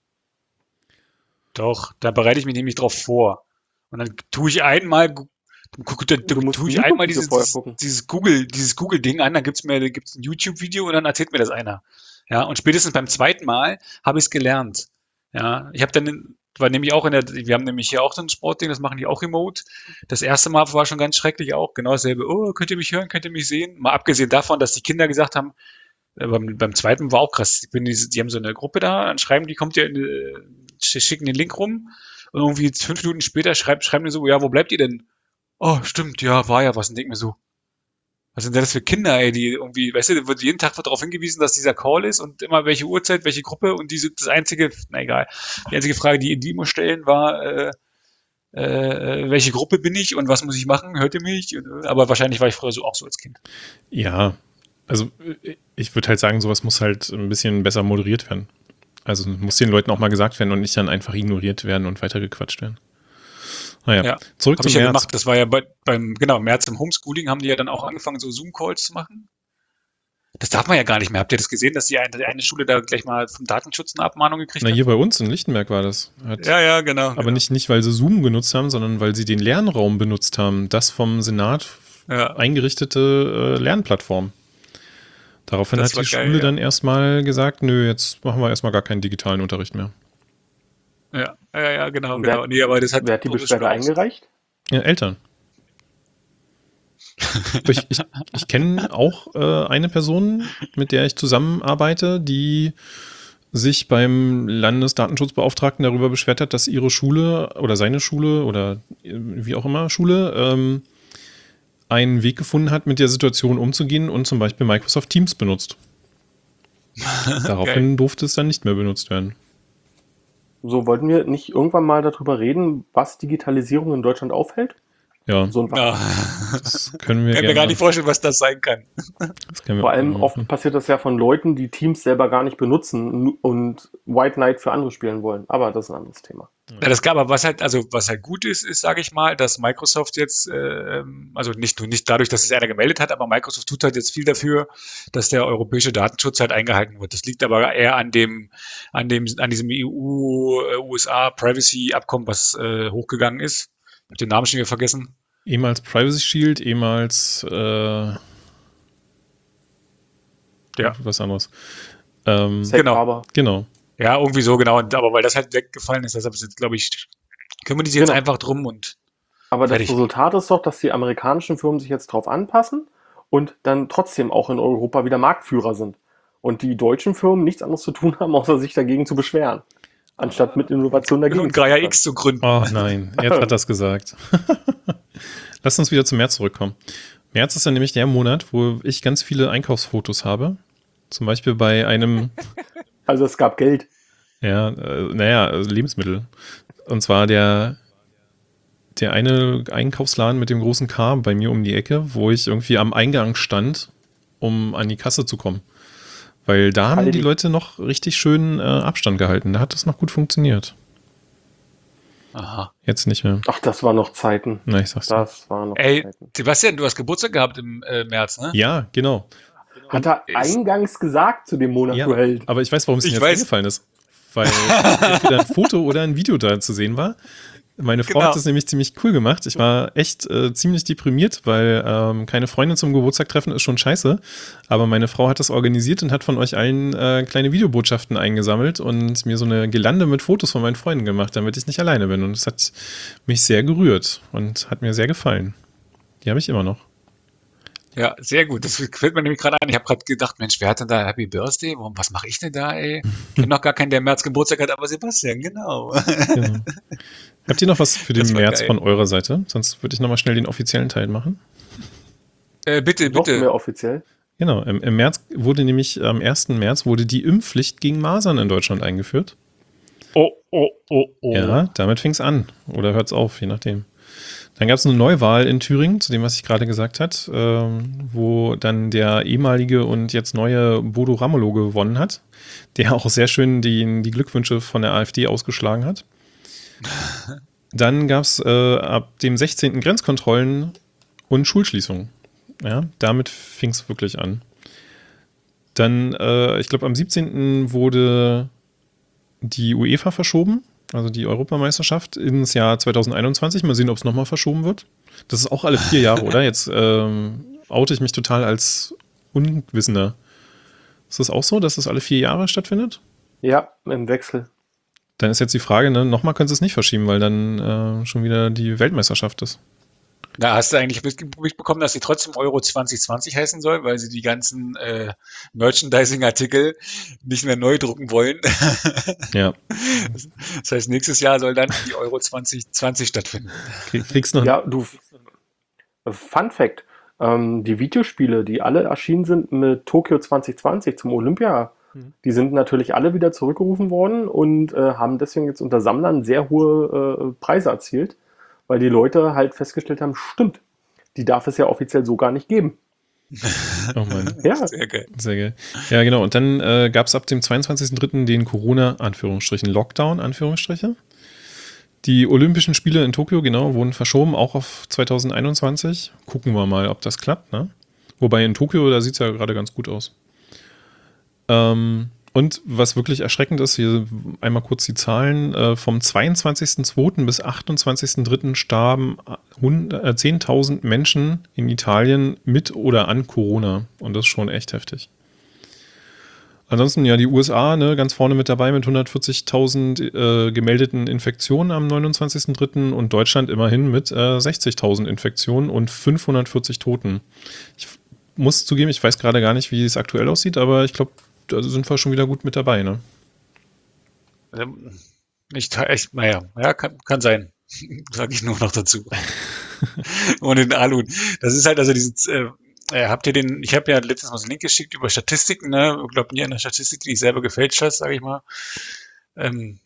doch, da bereite ich mich nämlich drauf vor. Und dann tue ich einmal, gu- gu- da- Du musst tue ich ein einmal YouTube-Video dieses, vorher dieses, gucken. dieses Google, dieses Google-Ding an, dann gibt's mir, da gibt's ein YouTube-Video und dann erzählt mir das einer. Ja, und spätestens beim zweiten Mal habe ich es gelernt. Ja, ich habe dann, in- war nämlich auch in der, wir haben nämlich hier auch so ein Sportding, das machen die auch remote. Das erste Mal war schon ganz schrecklich auch, genau dasselbe. Oh, könnt ihr mich hören, könnt ihr mich sehen? Mal abgesehen davon, dass die Kinder gesagt haben, äh, beim, beim zweiten war auch krass. Ich bin diese, die haben so eine Gruppe da, dann schreiben die, kommt ihr, in, äh, sch- schicken den Link rum und irgendwie fünf Minuten später schreibt, schreiben die so, ja, wo bleibt ihr denn? Oh, stimmt, ja, war ja was. Und denk mir so, was sind denn das für Kinder, ey, die irgendwie, weißt du, da wird jeden Tag wird darauf hingewiesen, dass dieser Call ist und immer welche Uhrzeit, welche Gruppe und diese, das einzige, na egal, die einzige Frage, die die immer stellen, war, äh, äh, welche Gruppe bin ich und was muss ich machen? Hört ihr mich? Und, äh, aber wahrscheinlich war ich früher so auch so als Kind. Ja, also äh, ich würde halt sagen, sowas muss halt ein bisschen besser moderiert werden. Also muss den Leuten auch mal gesagt werden und nicht dann einfach ignoriert werden und weitergequatscht werden. Naja, Ja, zurück Habe zum ich ja März. gemacht. Das war ja bei, beim, genau, im März im Homeschooling haben die ja dann auch angefangen, so Zoom-Calls zu machen. Das darf man ja gar nicht mehr. Habt ihr das gesehen, dass die eine, die eine Schule da gleich mal vom Datenschutz eine Abmahnung gekriegt Na, hat? hier bei uns in Lichtenberg war das. Hat, Ja, ja, genau. aber genau. nicht, nicht, weil sie Zoom genutzt haben, sondern weil sie den Lernraum benutzt haben. Das vom Senat Ja. eingerichtete äh, Lernplattform. Daraufhin Das hat war die geil, Schule ja. dann erstmal gesagt, nö, jetzt machen wir erstmal gar keinen digitalen Unterricht mehr. Ja, ja, ja, genau, Und genau. wer- Nee, aber das hat Wer hat die unsere Beschwerde Schule auch- eingereicht? Ja, Eltern. Ich, ich, ich kenne auch äh, eine Person, mit der ich zusammenarbeite, die sich beim Landesdatenschutzbeauftragten darüber beschwert hat, dass ihre Schule oder seine Schule oder wie auch immer Schule ähm, einen Weg gefunden hat, mit der Situation umzugehen und zum Beispiel Microsoft Teams benutzt. Daraufhin durfte es dann nicht mehr benutzt werden. So, wollten wir nicht irgendwann mal darüber reden, was Digitalisierung in Deutschland aufhält? Ja, So ein Ja. das können wir Ich kann mir gerne gar nicht vorstellen, was das sein kann. das können wir Vor allem machen. oft passiert das ja von Leuten, die Teams selber gar nicht benutzen und White Knight für andere spielen wollen. Aber das ist ein anderes Thema. Ja, das gab aber was halt, also was halt gut ist, ist, sage ich mal, dass Microsoft jetzt, ähm, also nicht nur nicht dadurch, dass es einer gemeldet hat, aber Microsoft tut halt jetzt viel dafür, dass der europäische Datenschutz halt eingehalten wird. Das liegt aber eher an dem, an dem, an diesem E U-U S A Privacy Abkommen, was äh, hochgegangen ist. Ich habe den Namen schon wieder vergessen. Ehemals Privacy Shield, ehemals äh, Ja. was anderes. Ähm, Safe Genau. Harbor. genau. Ja, irgendwie so, genau. Und, aber weil das halt weggefallen ist, deshalb ist jetzt, glaube ich, kümmern die sich jetzt Genau. einfach drum und Aber Fertig. das Resultat ist doch, dass die amerikanischen Firmen sich jetzt drauf anpassen und dann trotzdem auch in Europa wieder Marktführer sind. Und die deutschen Firmen nichts anderes zu tun haben, außer sich dagegen zu beschweren. Anstatt mit Innovation dagegen und zu Gaia steuern. X zu gründen. Oh nein, jetzt hat das gesagt. Lass uns wieder zum März zurückkommen. März ist dann nämlich der Monat, wo ich ganz viele Einkaufsfotos habe. Zum Beispiel bei einem, Also es gab Geld. ja, äh, naja, also Lebensmittel. Und zwar der, der eine Einkaufsladen mit dem großen K bei mir um die Ecke, wo ich irgendwie am Eingang stand, um an die Kasse zu kommen. Weil da haben Aldi. die Leute noch richtig schön äh, Abstand gehalten. Da hat das noch gut funktioniert. Aha. Jetzt nicht mehr. Ach, das waren noch Zeiten. Na, ich sag's dir. Das waren noch Ey, Zeiten. Sebastian, du hast Geburtstag gehabt im äh, März, ne? Ja, genau. Hat er ist- eingangs gesagt zu dem Monat, Ja, du Held. aber ich weiß, warum es mir Ich jetzt weiß. eingefallen ist. Weil entweder ein Foto oder ein Video da zu sehen war. Meine Frau Genau. hat das nämlich ziemlich cool gemacht. Ich war echt äh, ziemlich deprimiert, weil ähm, keine Freundin zum Geburtstag treffen ist schon scheiße. Aber meine Frau hat das organisiert und hat von euch allen äh, kleine Videobotschaften eingesammelt und mir so eine Girlande mit Fotos von meinen Freunden gemacht, damit ich nicht alleine bin. Und das hat mich sehr gerührt und hat mir sehr gefallen. Die habe ich immer noch. Ja, sehr gut. Das fällt mir nämlich gerade ein. Ich habe gerade gedacht, Mensch, wer hat denn da Happy Birthday? Warum, was mache ich denn da, ey? Ich kenne noch gar keinen, der im März Geburtstag hat, aber Sebastian, genau. Genau. Habt ihr noch was für den Das war März geil. von eurer Seite? Sonst würde ich nochmal schnell den offiziellen Teil machen. äh, bitte, Noch bitte. mehr offiziell. Genau, im, im März wurde nämlich, am ersten März wurde die Impfpflicht gegen Masern in Deutschland eingeführt. Oh, oh, oh, oh. Ja, damit fing es an. Oder hört es auf, je nachdem. Dann gab es eine Neuwahl in Thüringen, zu dem, was ich gerade gesagt habe, ähm, wo dann der ehemalige und jetzt neue Bodo Ramelow gewonnen hat, der auch sehr schön die, die Glückwünsche von der AfD ausgeschlagen hat. Dann gab es äh, ab dem sechzehnten Grenzkontrollen und Schulschließungen. Ja, damit fing es wirklich an. Dann, äh, ich glaube, am siebzehnten wurde die UEFA verschoben, also die Europameisterschaft, ins Jahr zweitausendeinundzwanzig. Mal sehen, ob es nochmal verschoben wird. Das ist auch alle vier Jahre, oder? Jetzt ähm, oute ich mich total als Unwissender. Ist das auch so, dass das alle vier Jahre stattfindet? Ja, im Wechsel. Dann ist jetzt die Frage, ne, nochmal können sie es nicht verschieben, weil dann äh, schon wieder die Weltmeisterschaft ist. Na, hast du eigentlich mitbekommen, dass sie trotzdem Euro zwanzig zwanzig heißen soll, weil sie die ganzen äh, Merchandising-Artikel nicht mehr neu drucken wollen? Ja. Das heißt, nächstes Jahr soll dann die Euro zwanzig zwanzig stattfinden. Krieg- Kriegst noch Ja, du. Fun Fact: ähm, Die Videospiele, die alle erschienen sind mit Tokio zwanzig zwanzig zum Olympia, Mhm. die sind natürlich alle wieder zurückgerufen worden und äh, haben deswegen jetzt unter Sammlern sehr hohe äh, Preise erzielt, weil die Leute halt festgestellt haben, stimmt, die darf es ja offiziell so gar nicht geben. Oh Mann. Ja, Sehr geil. Sehr geil. Ja, genau. Und dann äh, gab es ab dem zweiundzwanzigsten dritten den Corona, Anführungsstrichen, Lockdown, Anführungsstriche. Die Olympischen Spiele in Tokio, genau, wurden verschoben, auch auf zweitausendeinundzwanzig. Gucken wir mal, ob das klappt, ne? Wobei in Tokio, da sieht es ja gerade ganz gut aus. Ähm, und was wirklich erschreckend ist, hier einmal kurz die Zahlen, äh, vom zweiundzwanzigsten zweiten bis achtundzwanzigsten dritten starben hundert, äh, zehntausend Menschen in Italien mit oder an Corona. Und das ist schon echt heftig. Ansonsten ja die U S A, ne, ganz vorne mit dabei mit hundertvierzigtausend äh, gemeldeten Infektionen am neunundzwanzigsten dritten und Deutschland immerhin mit äh, sechzigtausend Infektionen und fünfhundertvierzig Toten. Ich muss zugeben, ich weiß gerade gar nicht, wie es aktuell aussieht, aber ich glaube, da sind wir schon wieder gut mit dabei, ne? Ähm, Nicht echt, naja, ja, kann, kann sein. Sage ich nur noch dazu. Ohne den Alu. Das ist halt also dieses, äh, äh, habt ihr den, ich habe ja letztens mal so einen Link geschickt über Statistiken, ne? Ich glaube nie an eine Statistik, die ich selber gefälscht hast, sage ich mal. Ähm,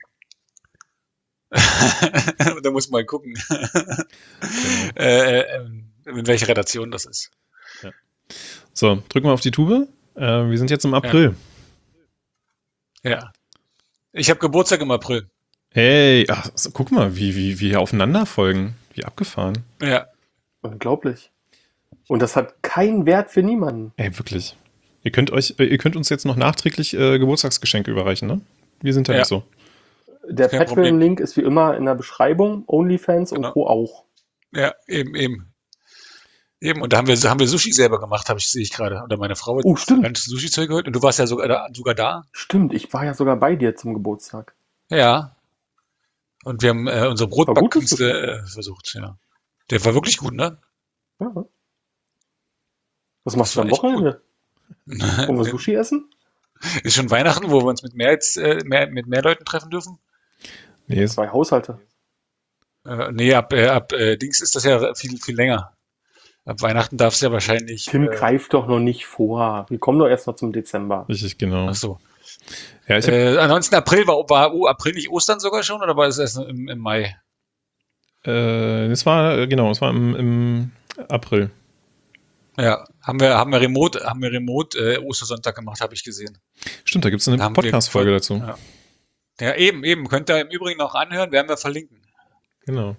da muss man mal gucken, Genau. äh, äh, in welcher Redaktion das ist. Ja. So, drücken wir auf die Tube. Äh, wir sind jetzt im April. Ja. Ich habe Geburtstag im April. Hey, ach, so, guck mal, wie, wie, wie hier aufeinander folgen. Wie abgefahren. Ja. Unglaublich. Und das hat keinen Wert für niemanden. Ey, wirklich. Ihr könnt euch, äh, ihr könnt uns jetzt noch nachträglich äh, Geburtstagsgeschenke überreichen, ne? Wir sind ja, Ja. nicht so. Der Kein Patreon-Link ist wie immer in der Beschreibung, OnlyFans Genau. und Co. auch. Ja, eben, eben. Eben, und da haben wir, haben wir Sushi selber gemacht, habe ich, sehe ich gerade. Oder meine Frau hat Oh, stimmt. ganzes Sushi-Zeug geholt und du warst ja sogar da, sogar da. Stimmt, ich war ja sogar bei dir zum Geburtstag. Ja. Und wir haben äh, unsere War gut, Brotbackkünste äh, versucht, ja. Der war wirklich gut, ne? Ja. Was machst du war am echt Wochenende? Wollen wir Sushi essen? Ist schon Weihnachten, wo wir uns mit mehr, als, äh, mehr, mit mehr Leuten treffen dürfen? Nee, ist, Zwei Haushalte. Äh, nee, ab, äh, ab äh, Dings ist das ja viel, viel länger. Ab Weihnachten darf es ja wahrscheinlich. Tim, äh, greift doch noch nicht vor. Wir kommen doch erst noch zum Dezember. richtig, genau. Ach so. Ja, ich hab, Äh, ansonsten April war, war oh, April nicht Ostern sogar schon oder war es erst im, im Mai? äh, es war, äh, genau, es war im, im April. Ja, haben wir, haben wir Remote, haben wir Remote äh, Ostersonntag gemacht, habe ich gesehen. Stimmt, da gibt es eine Da haben wir Podcast-Folge voll- dazu. Ja. Ja, eben, eben. Könnt ihr im Übrigen auch anhören, werden wir verlinken. Genau.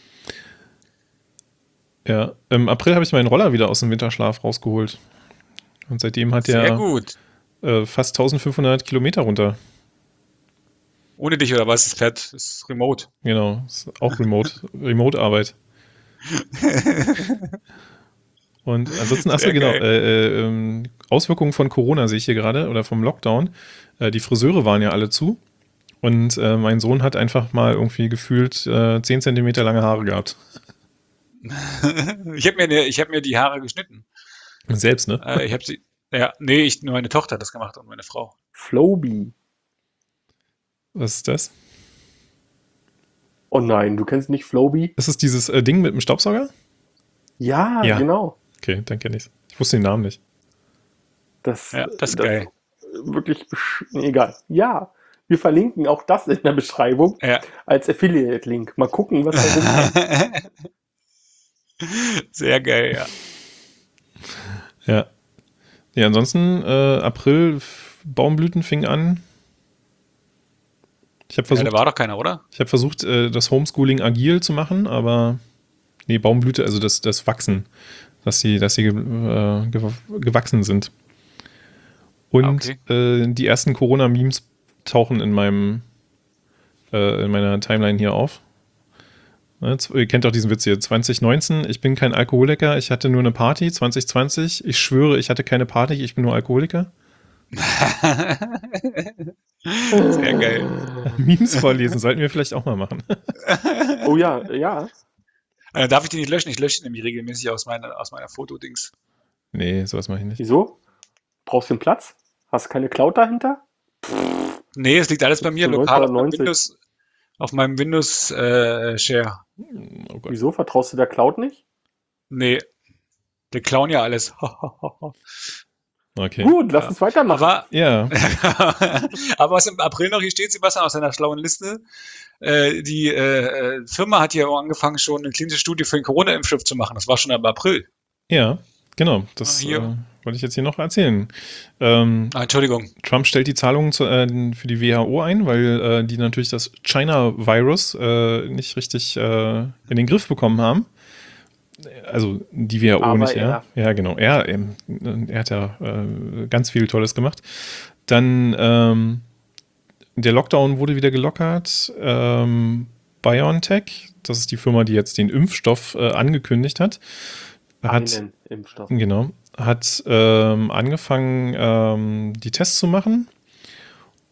Ja, im April habe ich meinen Roller wieder aus dem Winterschlaf rausgeholt. Und seitdem hat Sehr der gut. äh, fast eintausendfünfhundert Kilometer runter. Ohne dich oder was? Das fährt, ist remote. Genau, ist auch Remote, Remote-Arbeit. Und ansonsten, achso, Sehr genau, geil. äh, äh, ähm, Auswirkungen von Corona sehe ich hier gerade oder vom Lockdown. Äh, die Friseure waren ja alle zu. Und äh, mein Sohn hat einfach mal irgendwie gefühlt äh, zehn Zentimeter lange Haare gehabt. Ich habe mir, ne- ich hab mir die Haare geschnitten. Selbst, ne? Äh, ich habe sie. Ja, nee, ich, nur meine Tochter hat das gemacht und meine Frau. Flowbee. Was ist das? Oh nein, du kennst nicht Flowbee? Ist es dieses äh, Ding mit dem Staubsauger? Ja, Ja. genau. Okay, dann kenne ich's. Ich wusste den Namen nicht. Das, Ja, das ist geil. Wirklich, besch- nee, egal. Ja, wir verlinken auch das in der Beschreibung Ja. als Affiliate-Link. Mal gucken, was da rumkommt. Sehr geil, ja. Ja. Ja, ansonsten, äh, April, F- Baumblüten fingen an. Ich habe Ja, versucht, da war doch keiner, oder? ich hab versucht äh, das Homeschooling agil zu machen, aber nee, Baumblüte, also das, das Wachsen, dass sie, dass sie ge äh, ge gewachsen sind. Und äh, die ersten Corona-Memes tauchen in meinem äh, in meiner Timeline hier auf. Ne, z- ihr kennt doch diesen Witz hier. zwanzig neunzehn, ich bin kein Alkoholiker, ich hatte nur eine Party. zwanzig zwanzig, ich schwöre, ich hatte keine Party, ich bin nur Alkoholiker. Sehr geil. Memes vorlesen, sollten wir vielleicht auch mal machen. Oh ja, ja. Äh, darf ich die nicht löschen? Ich lösche die nämlich regelmäßig aus meiner, aus meiner Fotodings. Nee, sowas mache ich nicht. Wieso? Brauchst du den Platz? Hast du keine Cloud dahinter? Nee, es liegt alles bei mir Zu lokal auf meinem neunzehnhundertneunzig. Windows, auf meinem Windows äh, Share. Oh Gott. Wieso? Vertraust du der Cloud nicht? Nee, wir klauen ja alles. Okay. Gut, lass uns weitermachen. Aber, Ja, aber was im April noch hier steht, Sebastian, aus seiner schlauen Liste, äh, die äh, äh, Firma hat ja auch angefangen, schon eine klinische Studie für den Corona-Impfstoff zu machen. Das war schon im April. ja, genau. Das Ah, hier. äh, wollte ich jetzt hier noch erzählen. Ähm, Ah, Entschuldigung. Trump stellt die Zahlungen zu, äh, für die W H O ein, weil äh, die natürlich das China-Virus äh, nicht richtig äh, in den Griff bekommen haben. Also die W H O Aber nicht, er. Ja, genau. Er, ähm, er hat ja äh, ganz viel Tolles gemacht. Dann ähm, der Lockdown wurde wieder gelockert. Ähm, BioNTech, das ist die Firma, die jetzt den Impfstoff äh, angekündigt hat, hat Einen Impfstoff. Genau. Hat ähm, angefangen, ähm, die Tests zu machen.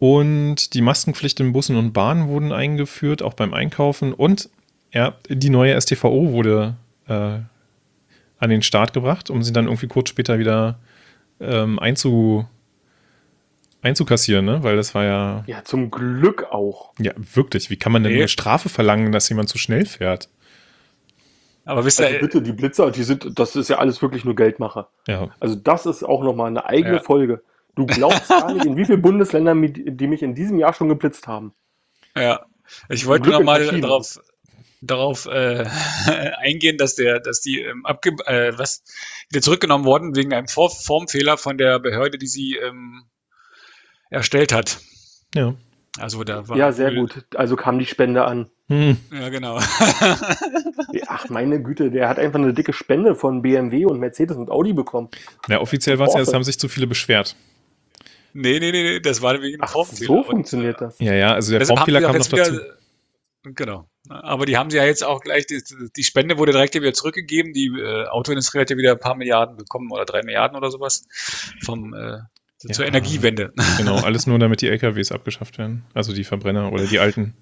Und die Maskenpflicht in Bussen und Bahnen wurden eingeführt, auch beim Einkaufen. Und ja, die neue S T V O wurde äh, an den Start gebracht, um sie dann irgendwie kurz später wieder ähm, einzu, einzukassieren, ne? Weil das war ja... Ja, zum Glück auch. Ja, wirklich. Wie kann man denn Nee. eine Strafe verlangen, dass jemand zu schnell fährt? Aber wisst ihr, Also bitte, die Blitzer, die sind, das ist ja alles wirklich nur Geldmacher. Ja, Also das ist auch nochmal eine eigene Ja. Folge. Du glaubst gar nicht, in wie vielen Bundesländern, mit- die mich in diesem Jahr schon geblitzt haben. ja, ich wollte Glück noch in mal verschiedenen. darauf, darauf äh, eingehen, dass der, dass die ähm, abge äh, was wieder zurückgenommen wurden wegen einem Vor Formfehler von der Behörde, die sie ähm, erstellt hat. ja. Also da war Ja, sehr wohl- gut. Also kam die Spende an. Hm. Ja, genau. Ach, meine Güte, der hat einfach eine dicke Spende von B M W und Mercedes und Audi bekommen. Ja, offiziell war es ja, es Porsche. haben sich zu viele beschwert. nee, nee, nee, nee, das war wegen einem Ach, Formfehler. so Und, funktioniert das. Ja, ja, also der deshalb haben Formfehler sie auch kam noch jetzt dazu. wieder, genau. Aber die haben sie ja jetzt auch gleich, die, die Spende wurde direkt wieder zurückgegeben. Die äh, Autoindustrie hat ja wieder ein paar Milliarden bekommen oder drei Milliarden oder sowas vom äh, zur Ja. Energiewende. Genau, alles nur, damit die L K Ws abgeschafft werden. Also die Verbrenner oder die alten.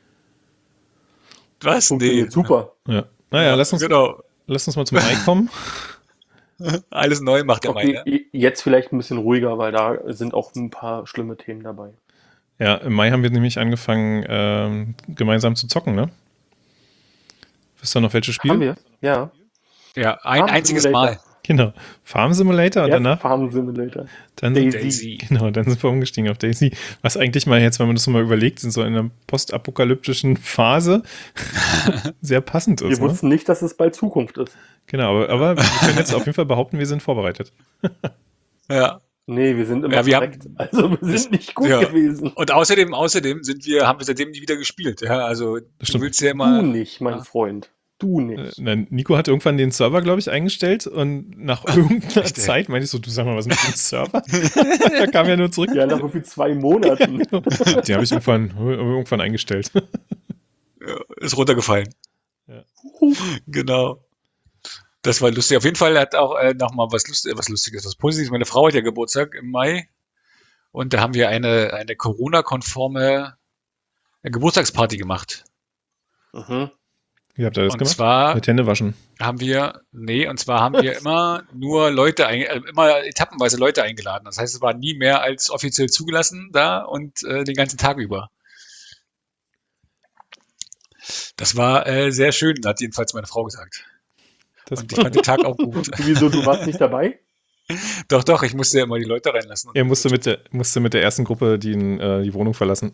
Was? Funktioniert super. Ja. Naja, lass uns, Genau. lass uns mal zum Ei kommen. Alles neu macht der Okay, Mai. Ne? i- jetzt vielleicht ein bisschen ruhiger, weil da sind auch ein paar schlimme Themen dabei. Ja, im Mai haben wir nämlich angefangen, ähm, gemeinsam zu zocken, ne? Wisst ihr noch welches Spiel? Haben wir? Ja. Ja, ein Farm einziges Simulator. Mal. Genau. Farm Simulator und Erst danach, Farm Simulator. dann Daisy. Daisy. genau, dann sind wir umgestiegen auf Daisy. Was eigentlich mal jetzt, wenn man das so mal überlegt, in so einer postapokalyptischen Phase sehr passend ist. Wir Ne? wussten nicht, dass es bald Zukunft ist. Genau, aber, aber wir können jetzt auf jeden Fall behaupten, wir sind vorbereitet. Ja. Nee, wir sind immer Ja, wir haben- korrekt. Also wir sind nicht gut Ja. gewesen. Und außerdem, außerdem sind wir, haben wir seitdem nie wieder gespielt. Ja, also du stimmt. willst ja Du immer. nicht, mein Ja. Freund. Du Äh, nicht. na, Nico hat irgendwann den Server, glaube ich, eingestellt und nach irgendeiner Echt, ey? Zeit meinte ich so, du sag mal, was ist mit dem Server? Da kam ja nur zurück. Ja, nach irgendwie zwei Monaten. Den habe ich irgendwann, irgendwann eingestellt. Ja, ist runtergefallen. Ja. Genau. Das war lustig. Auf jeden Fall hat auch äh, nochmal was, Lust, was Lustiges, was Positives. Meine Frau hat ja Geburtstag im Mai und da haben wir eine, eine Corona-konforme äh, Geburtstagsparty gemacht. Mhm. Wie habt ihr das und gemacht? zwar Mit Hände waschen. haben wir, nee, und zwar haben wir immer nur Leute, ein, äh, immer etappenweise Leute eingeladen. Das heißt, es war nie mehr als offiziell zugelassen da und äh, den ganzen Tag über. Das war äh, sehr schön, hat jedenfalls meine Frau gesagt. Das Und ich fand den Tag auch gut. Wieso, du warst nicht dabei? Doch, doch, ich musste ja immer die Leute reinlassen. er musste mit, der, musste mit der ersten Gruppe die, äh, die Wohnung verlassen.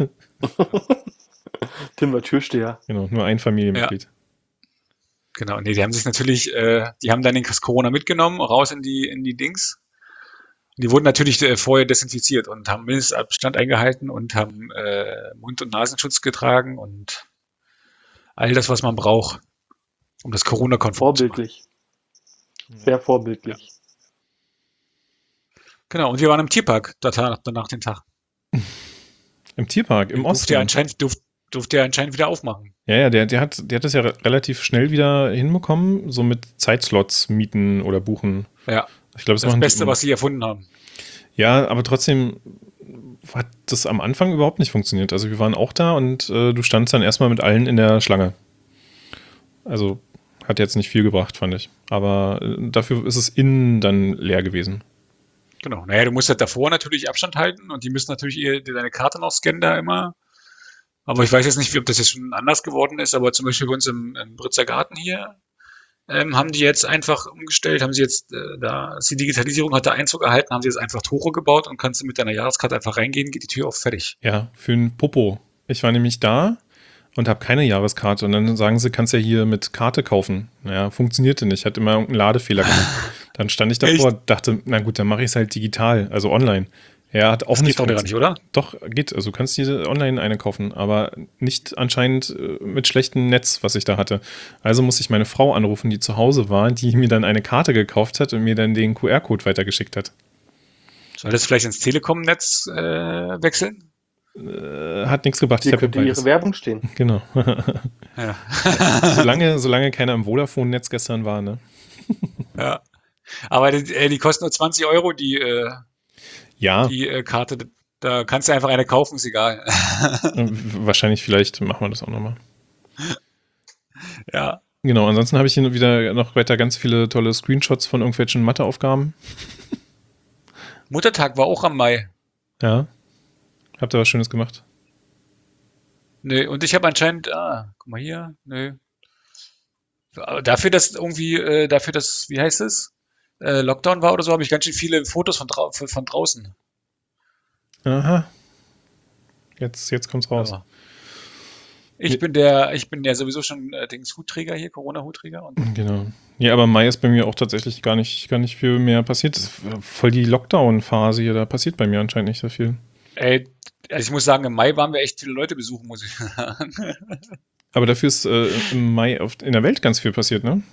Tim war Türsteher. Genau, nur ein Familienmitglied. Genau, nee, die haben sich natürlich, äh, die haben dann den Corona mitgenommen, raus in die, in die Dings. Die wurden natürlich äh, vorher desinfiziert und haben Mindestabstand eingehalten und haben äh, Mund- und Nasenschutz getragen und all das, was man braucht, um das Corona-konform zu machen. Vorbildlich. Sehr vorbildlich. Genau, und wir waren im Tierpark danach, danach den Tag. Im Tierpark, im Durfte ja Osten. anscheinend, durf, durfte ja anscheinend wieder aufmachen. Ja, ja, der, der, hat, der hat das ja re- relativ schnell wieder hinbekommen, so mit Zeitslots mieten oder buchen. Ja, Ich glaube, das, das machen die Beste, immer. was sie erfunden haben. Ja, aber trotzdem hat das am Anfang überhaupt nicht funktioniert. Also wir waren auch da und äh, du standst dann erstmal mit allen in der Schlange. Also hat jetzt nicht viel gebracht, fand ich. Aber äh, dafür ist es innen dann leer gewesen. Genau. Naja, du musst halt davor natürlich Abstand halten und die müssen natürlich ihr, deine Karte noch scannen da immer. Aber ich weiß jetzt nicht, wie, ob das jetzt schon anders geworden ist, aber zum Beispiel bei uns im, im Britzer Garten hier ähm, haben die jetzt einfach umgestellt, haben sie jetzt, äh, da ist die Digitalisierung hat da Einzug erhalten, haben sie jetzt einfach Tore gebaut und kannst du mit deiner Jahreskarte einfach reingehen, geht die Tür auf, fertig. Ja, für ein Popo. Ich war nämlich da und habe keine Jahreskarte. Und dann sagen sie, kannst ja hier mit Karte kaufen. Naja, funktionierte nicht. Hat immer irgendeinen Ladefehler gemacht. Dann stand ich davor, dachte, na gut, dann mache ich es halt digital, also online. Ja, hat auch Das nicht geht doch gar nicht, oder? Doch, geht. Also du kannst diese online eine kaufen, aber nicht anscheinend äh, mit schlechtem Netz, was ich da hatte. Also musste ich meine Frau anrufen, die zu Hause war, die mir dann eine Karte gekauft hat und mir dann den Q R-Code weitergeschickt hat. Soll das vielleicht ins Telekom-Netz äh, wechseln? Äh, hat nichts gebracht. Hier Ich habe könnte ihre Werbung stehen. Genau. Ja. solange, solange keiner im Vodafone-Netz gestern war, ne? Ja. Aber die, äh, die kosten nur zwanzig Euro, die, äh, Ja, die äh, Karte. Da kannst du einfach eine kaufen, ist egal. Wahrscheinlich, vielleicht machen wir das auch nochmal. Ja. Genau, ansonsten habe ich hier wieder noch weiter ganz viele tolle Screenshots von irgendwelchen Matheaufgaben. Muttertag war auch am Mai. Ja. Habt ihr was Schönes gemacht? Nee, und ich habe anscheinend, ah, guck mal hier, nee. Aber dafür, dass irgendwie, äh, dafür, dass, wie heißt es, äh, Lockdown war oder so, habe ich ganz schön viele Fotos von, drau von draußen. Aha. Jetzt, jetzt kommt's raus. Ja. Ich bin der, ich bin ja sowieso schon äh, Dings Hutträger hier, Corona-Hutträger. Und Genau. Ja, aber im Mai ist bei mir auch tatsächlich gar nicht, gar nicht viel mehr passiert. Das ist voll die Lockdown-Phase hier, da passiert bei mir anscheinend nicht so viel. Ey, also ich muss sagen, im Mai waren wir echt viele Leute besuchen, muss ich sagen. Aber dafür ist äh, im Mai auf, in der Welt ganz viel passiert, ne?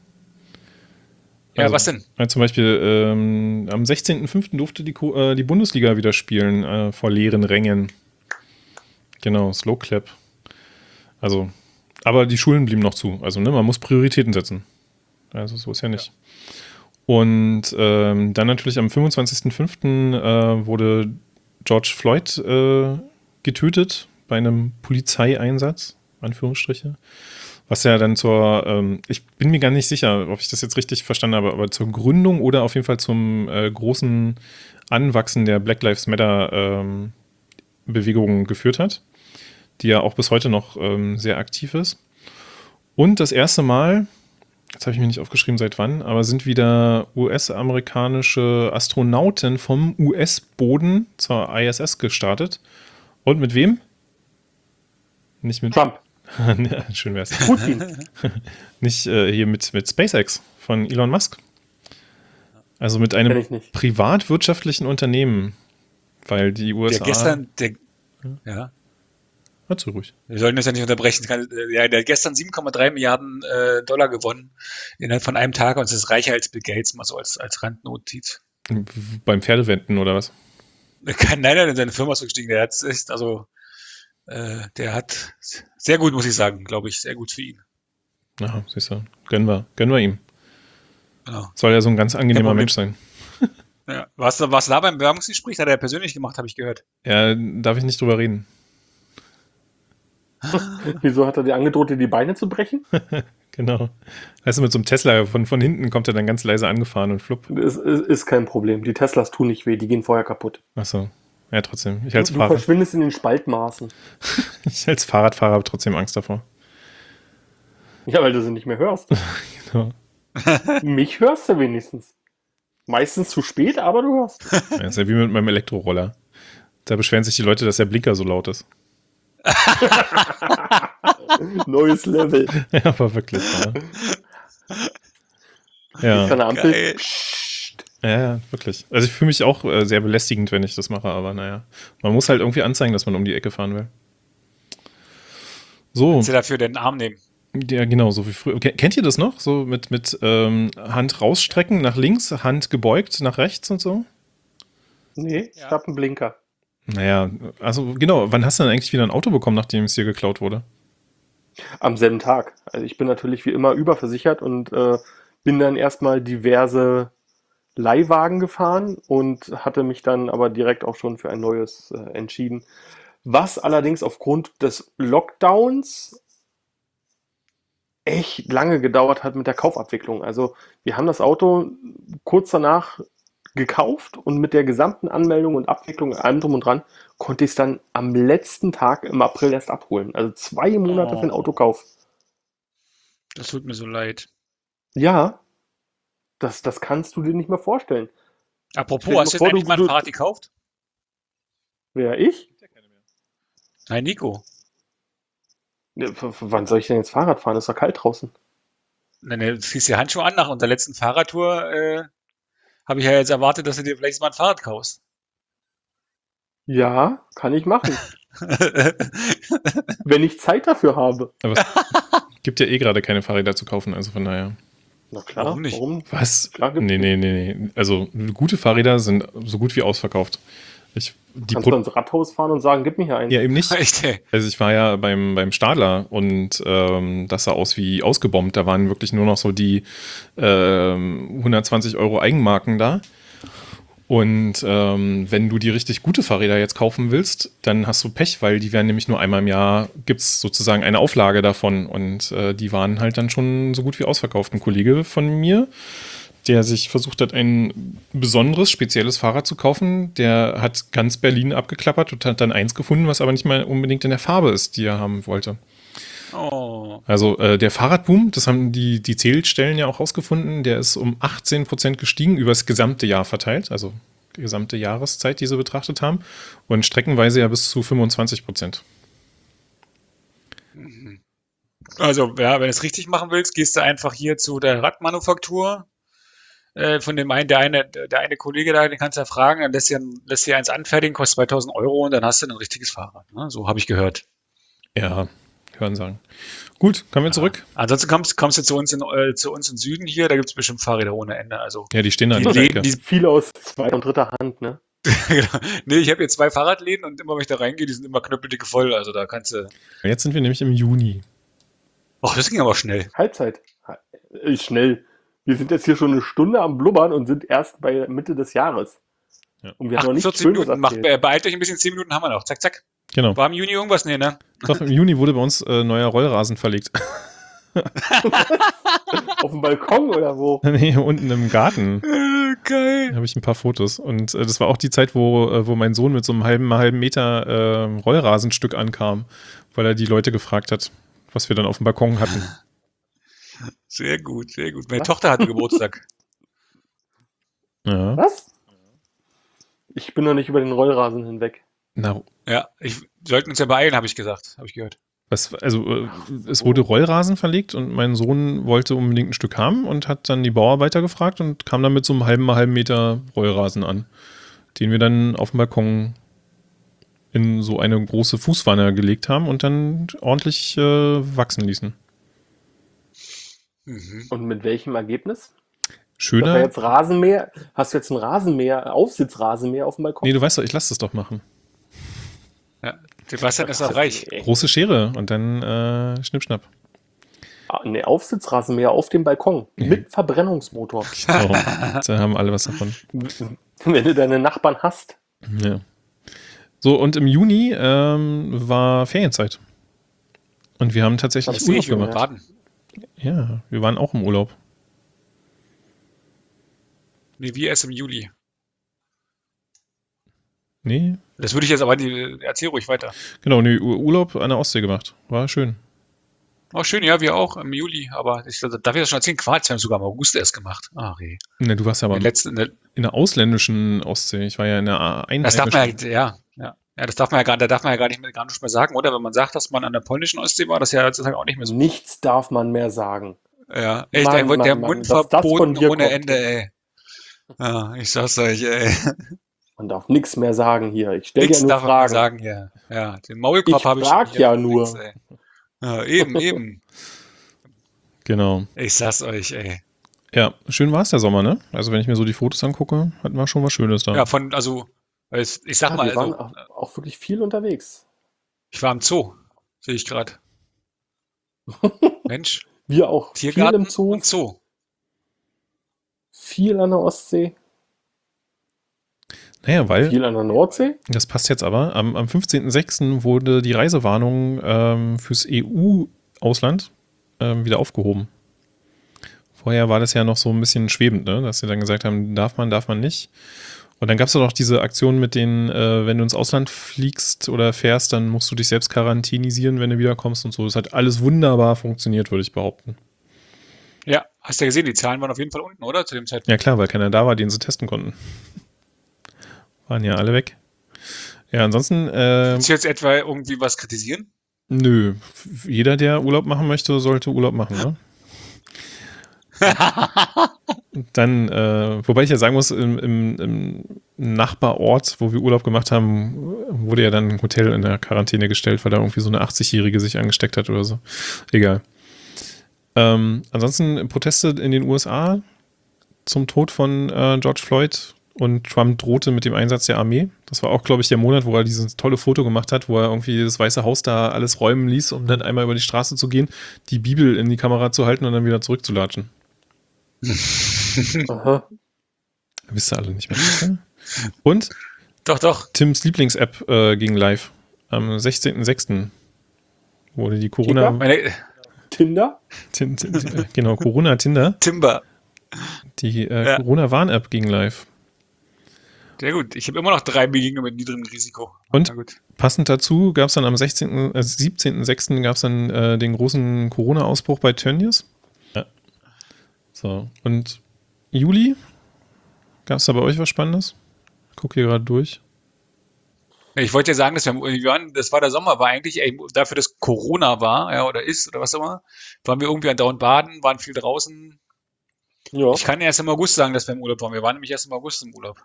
Ja, Also, was denn? äh, zum Beispiel ähm, am sechzehnten fünften durfte die, Ko- äh, die Bundesliga wieder spielen äh, vor leeren Rängen. Genau, Slow Clap. Also, aber die Schulen blieben noch zu. Also, ne, man muss Prioritäten setzen. Also, so ist ja nicht. Und ähm, dann natürlich am fünfundzwanzigsten fünften äh, wurde George Floyd äh, getötet bei einem Polizeieinsatz, Anführungsstriche. Was ja dann zur, ähm, ich bin mir gar nicht sicher, ob ich das jetzt richtig verstanden habe, aber zur Gründung oder auf jeden Fall zum äh, großen Anwachsen der Black Lives Matter ähm, Bewegung geführt hat, die ja auch bis heute noch ähm, sehr aktiv ist. Und das erste Mal, jetzt habe ich mir nicht aufgeschrieben, seit wann, aber sind wieder U S-amerikanische Astronauten vom U S-Boden zur I S S gestartet. Und mit wem? Nicht mit Trump. Ja, schön wär's. Putin. Nicht äh, hier mit, mit SpaceX von Elon Musk. Also mit Kenn einem ich nicht. privatwirtschaftlichen Unternehmen. Weil die U S A... Der gestern, der, ja, Hör zu ruhig. wir sollten das ja nicht unterbrechen. Kann, äh, ja, der hat gestern sieben Komma drei Milliarden äh, Dollar gewonnen innerhalb von einem Tag und es ist reicher als Bill Gates, mal so als, als Randnotiz. Beim Pferdewetten oder was? Nein, nein, in seine Firma ist so gestiegen. Der hat echt, also, äh, der hat sehr gut, muss ich sagen, glaube ich, sehr gut für ihn. Ja, siehst du. Gönnen wir. Gönnen wir ihm. Genau. Soll ja so ein ganz angenehmer Problem. Mensch sein. Ja. Warst du, warst du da beim Bewerbungsgespräch? Hat er persönlich gemacht, habe ich gehört. Ja, darf ich nicht drüber reden. Wieso hat er dir angedroht, dir die Beine zu brechen? Genau. Weißt du, mit so einem Tesla von, von hinten kommt er dann ganz leise angefahren und flupp. Das ist, ist kein Problem. Die Teslas tun nicht weh, die gehen vorher kaputt. Achso. Ja, trotzdem. Ich als, Du Fahrer, verschwindest in den Spaltmaßen. ich als Fahrradfahrer habe trotzdem Angst davor. Ja, weil du sie nicht mehr hörst. Genau. Mich hörst du wenigstens. Meistens zu spät, aber du hörst. Ja, ist ja wie mit meinem Elektroroller. Da beschweren sich die Leute, dass der Blinker so laut ist. Neues Level. Ja, aber wirklich. Ja, Ich ja, kann eine Ampel. Geil. Psst. ja, ja, wirklich. Also ich fühle mich auch äh, sehr belästigend, wenn ich das mache, aber naja. Man muss halt irgendwie anzeigen, dass man um die Ecke fahren will. So, Kannst du dafür den Arm nehmen? ja genau, so wie früher. Ke- Kennt ihr das noch? So mit, mit ähm, Hand rausstrecken nach links, Hand gebeugt nach rechts und so? Nee, ich Ja. hab einen Blinker. Naja, also genau, wann hast du denn eigentlich wieder ein Auto bekommen, nachdem es dir geklaut wurde? Am selben Tag. Also ich bin natürlich wie immer überversichert und äh, bin dann erstmal diverse Leihwagen gefahren und hatte mich dann aber direkt auch schon für ein neues äh, entschieden. Was allerdings aufgrund des Lockdowns echt lange gedauert hat mit der Kaufabwicklung. Also wir haben das Auto kurz danach gekauft und mit der gesamten Anmeldung und Abwicklung, allem drum und dran, konnte ich es dann am letzten Tag im April erst abholen. Also zwei Monate für den Oh. Autokauf. Das tut mir so leid. Ja, das, das kannst du dir nicht mehr vorstellen. Apropos, Stell dir hast du mal vor, jetzt endlich du- mal ein du- Fahrrad gekauft? Wer, ich? Nein, Nico. Ja, w- w- wann soll ich denn jetzt Fahrrad fahren? Ist doch kalt draußen. Nein, du ziehst die Handschuhe an nach unserer letzten Fahrradtour. Äh, habe ich ja jetzt erwartet, dass du dir vielleicht mal ein Fahrrad kaufst. Ja, kann ich machen. Wenn ich Zeit dafür habe. Aber es gibt ja eh gerade keine Fahrräder zu kaufen, also von daher. Na klar, Warum nicht? Warum? Was? Klar gibt's Nee, nee, nee, nee. Also gute Fahrräder sind so gut wie ausverkauft. Ich, die Kannst du Pro ins Rathaus fahren und sagen, gib mir hier einen. ja, eben nicht. Echt, ey. Also ich war ja beim, beim Stadler und ähm, das sah aus wie ausgebombt. Da waren wirklich nur noch so die ähm, hundertzwanzig Euro Eigenmarken da. Und ähm, wenn du die richtig gute Fahrräder jetzt kaufen willst, dann hast du Pech, weil die werden nämlich nur einmal im Jahr, gibt es sozusagen eine Auflage davon. Und äh, die waren halt dann schon so gut wie ausverkauft. Ein Kollege von mir, der sich versucht hat, ein besonderes, spezielles Fahrrad zu kaufen, der hat ganz Berlin abgeklappert und hat dann eins gefunden, was aber nicht mal unbedingt in der Farbe ist, die er haben wollte. Oh. Also äh, der Fahrradboom, das haben die, die Zählstellen ja auch rausgefunden, der ist um achtzehn Prozent gestiegen über das gesamte Jahr verteilt, also die gesamte Jahreszeit, die sie betrachtet haben, und streckenweise ja bis zu fünfundzwanzig Prozent. Also, ja, wenn du es richtig machen willst, gehst du einfach hier zu der Radmanufaktur. Äh, von dem einen, der eine, der eine Kollege da, den kannst du ja fragen, dann lässt dir, lässt dir eins anfertigen, kostet zweitausend Euro und dann hast du ein richtiges Fahrrad. Ne? So habe ich gehört. Ja, hören sagen. Gut, kommen wir zurück. Ja. Ansonsten kommst, kommst du zu uns in äh, zu uns im Süden hier, da gibt es bestimmt Fahrräder ohne Ende. Also Ja, die stehen da die an der Läden, Ecke. die, Viel aus zweiter und dritter Hand, ne? genau. Nee, ich habe hier zwei Fahrradläden und immer wenn ich da reingehe, die sind immer knüppeldicke voll. Also da kannst du. Jetzt sind wir nämlich im Juni. Ach, das ging aber schnell. Halbzeit. Äh, Schnell. Wir sind jetzt hier schon eine Stunde am Blubbern und sind erst bei Mitte des Jahres. Ja. Und wir haben noch nicht achtundvierzig Schönes Minuten, macht, erzählt. äh, beeilt euch ein bisschen, zehn Minuten haben wir noch. Zack, zack. Genau. War im Juni irgendwas? Nee, ne? Doch, im Juni wurde bei uns äh, neuer Rollrasen verlegt. Auf dem Balkon oder wo? Nee, unten im Garten. Äh, geil. Da habe ich ein paar Fotos. Und äh, das war auch die Zeit, wo, äh, wo mein Sohn mit so einem halben, halben Meter äh, Rollrasenstück ankam, weil er die Leute gefragt hat, was wir dann auf dem Balkon hatten. Sehr gut, sehr gut. Meine Was? Tochter hatte Geburtstag. Ja. Was? Ich bin noch nicht über den Rollrasen hinweg. Na, Ja, ich, wir sollten uns ja beeilen, habe ich gesagt. Habe ich gehört. was, also äh, es wurde Rollrasen verlegt und mein Sohn wollte unbedingt ein Stück haben und hat dann die Bauarbeiter gefragt und kam dann mit so einem halben, halben Meter Rollrasen an, den wir dann auf dem Balkon in so eine große Fußwanne gelegt haben und dann ordentlich äh, wachsen ließen. Mhm. Und mit welchem Ergebnis? Hast du Schöner. jetzt Rasenmäher? Hast du jetzt ein Rasenmäher, Aufsitzrasenmäher auf dem Balkon? Nee, du weißt doch, ich lasse das doch machen. Ja, Sebastian ist auch reich. Nee. Große Schere und dann äh, Schnippschnapp. Ah, nee, Aufsitzrasenmäher auf dem Balkon. Ja. Mit Verbrennungsmotor. Genau. Da haben alle was davon. Wenn du deine Nachbarn hast. Ja. So, und im Juni ähm, war Ferienzeit. Und wir haben tatsächlich Das Urlaub sehe ich, gemacht. Baden. Ja, wir waren auch im Urlaub. Nee, wir erst im Juli. Nee, Das würde ich jetzt aber, die, erzähl ruhig weiter. genau, nee, Ur- Urlaub an der Ostsee gemacht. War schön. Oh, schön, ja, wir auch im Juli, aber ich, darf ich das schon erzählen? Quarz, wir haben sogar im August erst gemacht. Ach, je. Ne, du warst ja aber In der letzten, in der, in der ausländischen Ostsee. Ich war ja in der einheimischen. das darf man ja, ja, ja. Ja, das darf man ja gar, da darf man ja gar nicht mehr, gar nicht mehr sagen, oder? Wenn man sagt, dass man an der polnischen Ostsee war, das ist ja heutzutage auch nicht mehr so. Nichts darf man mehr sagen. Ja, echt, Mann, der, der Mann, Mann, Mund dass das von verboten dir ohne kommt. Ende, ey. Ja, ich sag's euch, ey. Man darf nichts mehr sagen hier. Ich stelle dir Nichts nur darf man Fragen. sagen hier. Ja, den Maulkorb Ich habe ich frag schon hier. ja nur. Nix, ey. Ja, eben, eben. Genau. Ich sag's euch, ey. Ja, schön war es der Sommer, ne? Also wenn ich mir so die Fotos angucke, hatten wir schon was Schönes da. Ja, von, also, ich, ich sag Ja, mal, wir waren also, auch, auch wirklich viel unterwegs. ich war im Zoo, sehe ich gerade. Mensch, Wir auch. Tiergarten viel im Zoo, und Zoo. viel an der Ostsee, Naja, weil, viel an der Nordsee. das passt jetzt aber, am, am fünfzehnten sechsten wurde die Reisewarnung ähm, fürs E U-Ausland ähm, wieder aufgehoben. Vorher war das ja noch so ein bisschen schwebend, ne? Dass sie dann gesagt haben, darf man, darf man nicht. Und dann gab es doch noch diese Aktion mit den, äh, wenn du ins Ausland fliegst oder fährst, dann musst du dich selbst quarantänisieren, wenn du wiederkommst und so. Das hat alles wunderbar funktioniert, würde ich behaupten. Ja, hast du ja gesehen, die Zahlen waren auf jeden Fall unten, oder? Zu dem Zeitpunkt. Ja klar, weil keiner da war, den sie testen konnten. Waren ja alle weg. Ja, ansonsten, äh, Willst du jetzt etwa irgendwie was kritisieren? nö. F- Jeder, der Urlaub machen möchte, sollte Urlaub machen, ne? Dann, äh, wobei ich ja sagen muss, im, im, im Nachbarort, wo wir Urlaub gemacht haben, wurde ja dann ein Hotel in der Quarantäne gestellt, weil da irgendwie so eine achtzig-Jährige sich angesteckt hat oder so. Egal. Ähm, ansonsten Proteste in den U S A zum Tod von äh, George Floyd und Trump drohte mit dem Einsatz der Armee. Das war auch, glaube ich, der Monat, wo er dieses tolle Foto gemacht hat, wo er irgendwie das Weiße Haus da alles räumen ließ, um dann einmal über die Straße zu gehen, die Bibel in die Kamera zu halten und dann wieder zurückzulatschen. Aha. Wisst ihr alle nicht mehr. Bitte? Und Doch, doch. Tims Lieblings-App äh, ging live. Am sechzehnten sechsten wurde die Corona... Meine, Tinder? Tin, tin, tin, genau, Corona-Tinder. Timber. Die äh, Ja. Corona-Warn-App ging live. Sehr gut. Ich habe immer noch drei Begegnungen mit niedrigem Risiko. Und Na gut. passend dazu gab es dann am sechzehnten, äh, siebzehnten sechsten gab es dann äh, den großen Corona-Ausbruch bei Tönnies. Ja. So, und Juli? Gab es da bei euch was Spannendes? Guck hier gerade durch. Ich wollte ja sagen, dass wir, wir waren, das war der Sommer, war eigentlich ey, dafür, dass Corona war, ja, oder ist, oder was auch immer, waren wir irgendwie andauernd baden, waren viel draußen. Ja. Ich kann erst im August sagen, dass wir im Urlaub waren. Wir waren nämlich erst im August im Urlaub.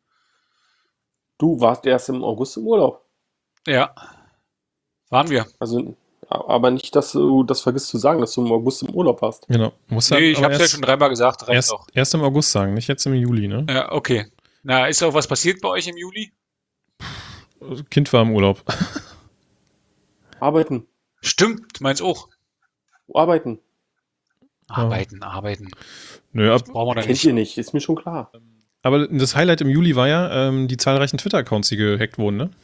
Du warst erst im August im Urlaub. Ja. Waren wir. Also, aber nicht, dass du das vergisst zu sagen, dass du im August im Urlaub warst. Genau. Muss Nee, ich aber habe es ja erst, schon dreimal gesagt, reicht erst, auch. erst im August sagen, nicht jetzt im Juli, ne? Ja, okay. Na, ist auch was passiert bei euch im Juli? Kind war im Urlaub. Arbeiten. Stimmt, meins auch. Arbeiten. Arbeiten, arbeiten. Nö, ab, Brauchen wir da Kennt nicht. ihr nicht, ist mir schon klar. aber das Highlight im Juli war ja ähm, die zahlreichen Twitter-Accounts, die gehackt wurden, ne?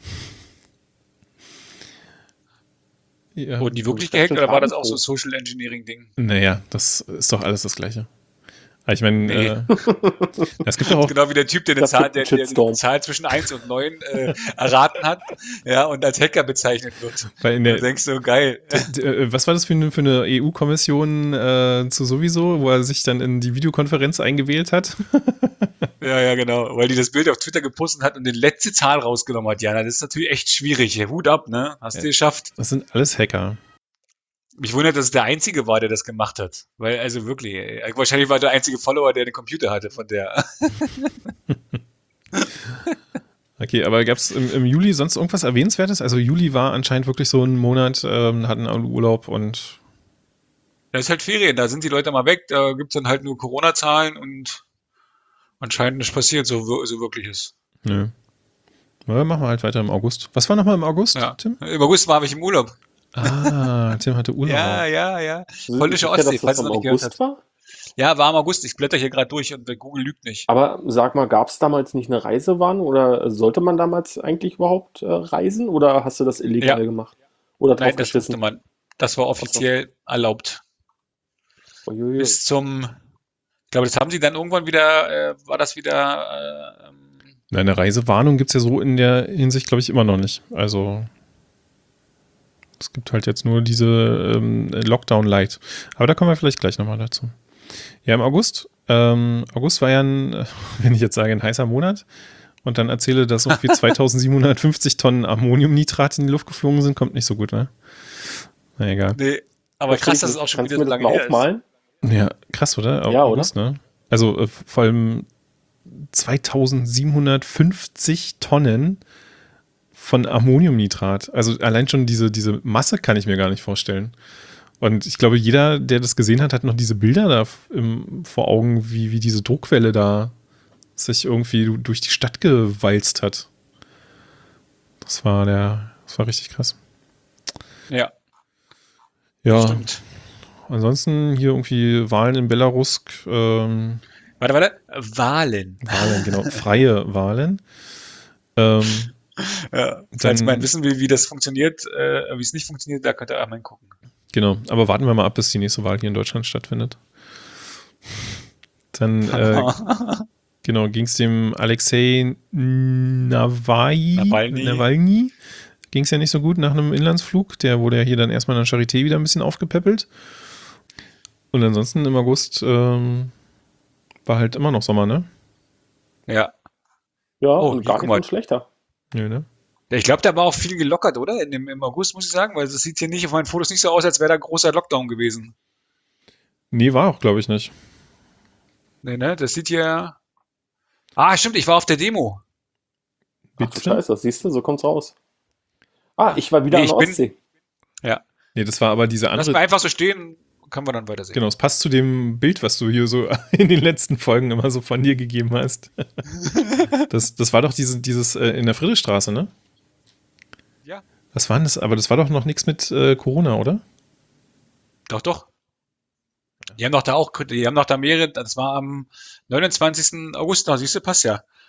Ja. Wurden die wirklich Ich dachte, gehackt oder war das auch Schadenfroh. so Social Engineering-Ding? Naja, das ist doch alles das Gleiche. Aber ich meine, Nee. äh, es gibt doch auch, Genau wie der Typ, der eine Das Zahl, gibt der, einen der die Shitstorm. Zahl zwischen eins und neun äh, erraten hat, ja, und als Hacker bezeichnet wird. weil in Du der, denkst so, geil. d- äh, was war das für eine, für eine E U-Kommission äh, zu sowieso, wo er sich dann in die Videokonferenz eingewählt hat? Ja, ja, genau. Weil die das Bild auf Twitter gepostet hat und die letzte Zahl rausgenommen hat. Ja, das ist natürlich echt schwierig. Hut ab, ne? Hast Ja. du geschafft. Das sind alles Hacker. Mich wundert, dass es der Einzige war, der das gemacht hat. Weil, also wirklich, ey, wahrscheinlich war der einzige Follower, der den Computer hatte von der. Okay, aber gab es im, im Juli sonst irgendwas Erwähnenswertes? Also Juli war anscheinend wirklich so ein Monat, ähm, hatten alle Urlaub und Das ist halt Ferien, da sind die Leute mal weg, da gibt's dann halt nur Corona-Zahlen und anscheinend nicht passiert, so, wir- so wirkliches. nö. Ja, machen wir halt weiter im August. Was war nochmal im August, Ja. Tim? Im August war ich im Urlaub. Ah, Tim hatte Urlaub. Ja, ja, ja. Also, Polnische sicher, Ostsee, dass falls das ihr im noch nicht gehört August habt. war? Ja, war im August. Ich blätter hier gerade durch und Google lügt nicht. Aber sag mal, gab es damals nicht eine Reisewarn oder sollte man damals eigentlich überhaupt äh, reisen oder hast du das illegal Ja. gemacht? Oder drauf Nein, das durfte geschissen? man. Das war offiziell erlaubt. Uiuiui. Bis zum, ich glaube, das haben sie dann irgendwann wieder, äh, war das wieder, äh, ähm, Nein, eine Reisewarnung gibt es ja so in der Hinsicht, glaube ich, immer noch nicht. Also es gibt halt jetzt nur diese ähm, Lockdown-Light. Aber da kommen wir vielleicht gleich nochmal dazu. Ja, im August. Ähm, August war ja ein, wenn ich jetzt sage, ein heißer Monat und dann erzähle, dass irgendwie zweitausendsiebenhundertfünfzig Tonnen Ammoniumnitrat in die Luft geflogen sind, kommt nicht so gut, ne? Na egal. nee, aber Verstehe krass, ich dass es nicht. auch schon Kannst wieder du so mir das lange mal her ist. aufmalen? Ja, krass, oder? Au- Ja, oder? August, ne? Also äh, vor allem zweitausendsiebenhundertfünfzig Tonnen von Ammoniumnitrat. Also allein schon diese, diese Masse kann ich mir gar nicht vorstellen. Und ich glaube, jeder, der das gesehen hat, hat noch diese Bilder da f- im, vor Augen, wie, wie diese Druckwelle da sich irgendwie du- durch die Stadt gewalzt hat. Das war der, das war richtig krass. Ja, Ja, stimmt. ansonsten hier irgendwie Wahlen in Belarus, ähm, Warte, warte. Wahlen. Wahlen, genau, freie Wahlen. Ähm, Ja, falls Dann- man wissen will, wie das funktioniert, äh, wie es nicht funktioniert, da könnt ihr einmal gucken. genau, aber warten wir mal ab, bis die nächste Wahl hier in Deutschland stattfindet. Dann äh, genau, ging es dem Alexei Nawalny, Nawalny. Nawalny ging es ja nicht so gut nach einem Inlandsflug. Der wurde ja hier dann erstmal in der Charité wieder ein bisschen aufgepäppelt. Und ansonsten im August ähm, war halt immer noch Sommer, ne? Ja. Ja, Oh, und hier, gar guck nicht mal. viel schlechter. Nö, ne? Ja, ich glaube, da war auch viel gelockert, oder? In dem, Im August, muss ich sagen, weil das sieht hier nicht auf meinen Fotos nicht so aus, als wäre da großer Lockdown gewesen. Nee, war auch, glaube ich, nicht. Nee, ne? Das sieht hier. Ah, stimmt, ich war auf der Demo. Ach du Scheiße, siehst du, so kommt's raus. Ah, ich war wieder Nee, an der ich bin- Ostsee. Nee, das war aber diese Lass andere. mal einfach so stehen, können wir dann weitersehen. Genau, es passt zu dem Bild, was du hier so in den letzten Folgen immer so von dir gegeben hast. Das, das war doch diese, dieses äh, in der Friedrichstraße, ne? Ja. Was war denn das? Aber das war doch noch nichts mit äh, Corona, oder? Doch, doch. Die haben doch da auch, die haben doch da mehrere, das war am neunundzwanzigsten August, da siehst du, passt ja.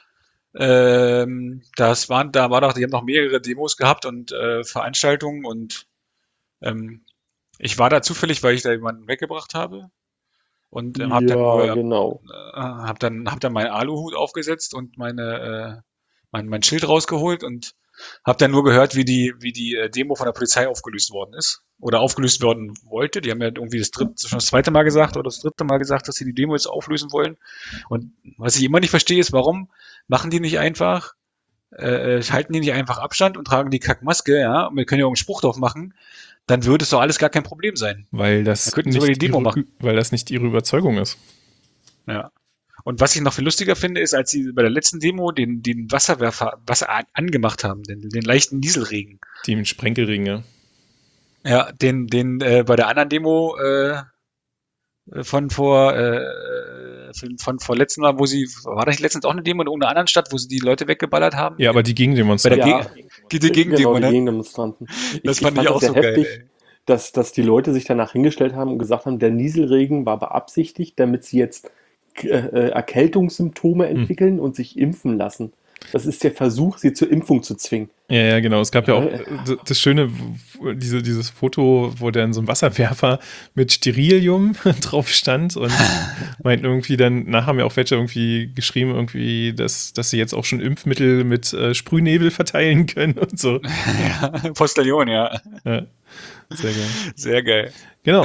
Ähm, das waren, da war doch, die haben noch mehrere Demos gehabt und äh, Veranstaltungen und ähm, ich war da zufällig, weil ich da jemanden weggebracht habe und ähm, habe dann Ja, nur, äh, genau. habe dann, hab dann meinen Aluhut aufgesetzt und meine, äh, mein, mein Schild rausgeholt und habe dann nur gehört, wie die, wie die äh, Demo von der Polizei aufgelöst worden ist oder aufgelöst werden wollte. Die haben ja irgendwie das dritte, schon das zweite Mal gesagt oder das dritte Mal gesagt, dass sie die Demo jetzt auflösen wollen. Und was ich immer nicht verstehe, ist, warum machen die nicht einfach, äh, halten die nicht einfach Abstand und tragen die Kackmaske, ja, und wir können ja auch einen Spruch drauf machen, dann würde es doch alles gar kein Problem sein. Weil Da das, könnten sie sogar die nicht Demo ihre, machen. weil das nicht ihre Überzeugung ist. Ja. Und was ich noch viel lustiger finde, ist, als sie bei der letzten Demo den, den Wasserwerfer Wasser an- angemacht haben, den, den leichten Nieselregen. Die mit Sprenkelring, ja. Ja, den, den äh, bei der anderen Demo äh, von vor äh, von, von vor letzten Mal, wo sie, war das nicht letztens auch eine Demo in irgendeiner anderen Stadt, wo sie die Leute weggeballert haben? Ja, aber die Bei der Gegendemonstration. Ja, Geg die Gegendemo, genau, die ne? Gegendemonstranten. Ich, Das ich fand ich fand auch das ja so geil, heftig, ey. dass, dass die Leute sich danach hingestellt haben und gesagt haben, der Nieselregen war beabsichtigt, damit sie jetzt äh, äh, Erkältungssymptome Hm. entwickeln und sich impfen lassen. Das ist der Versuch, sie zur Impfung zu zwingen. Ja, ja, genau. Es gab ja auch Äh, äh, d- das schöne, w- diese, dieses Foto, wo dann so ein Wasserwerfer mit Sterilium drauf stand und meinten irgendwie dann, nachher haben ja auch welche irgendwie geschrieben, irgendwie, dass, dass sie jetzt auch schon Impfmittel mit äh, Sprühnebel verteilen können und so. Ja, Postillon, ja. Ja, sehr geil. Sehr geil. Genau.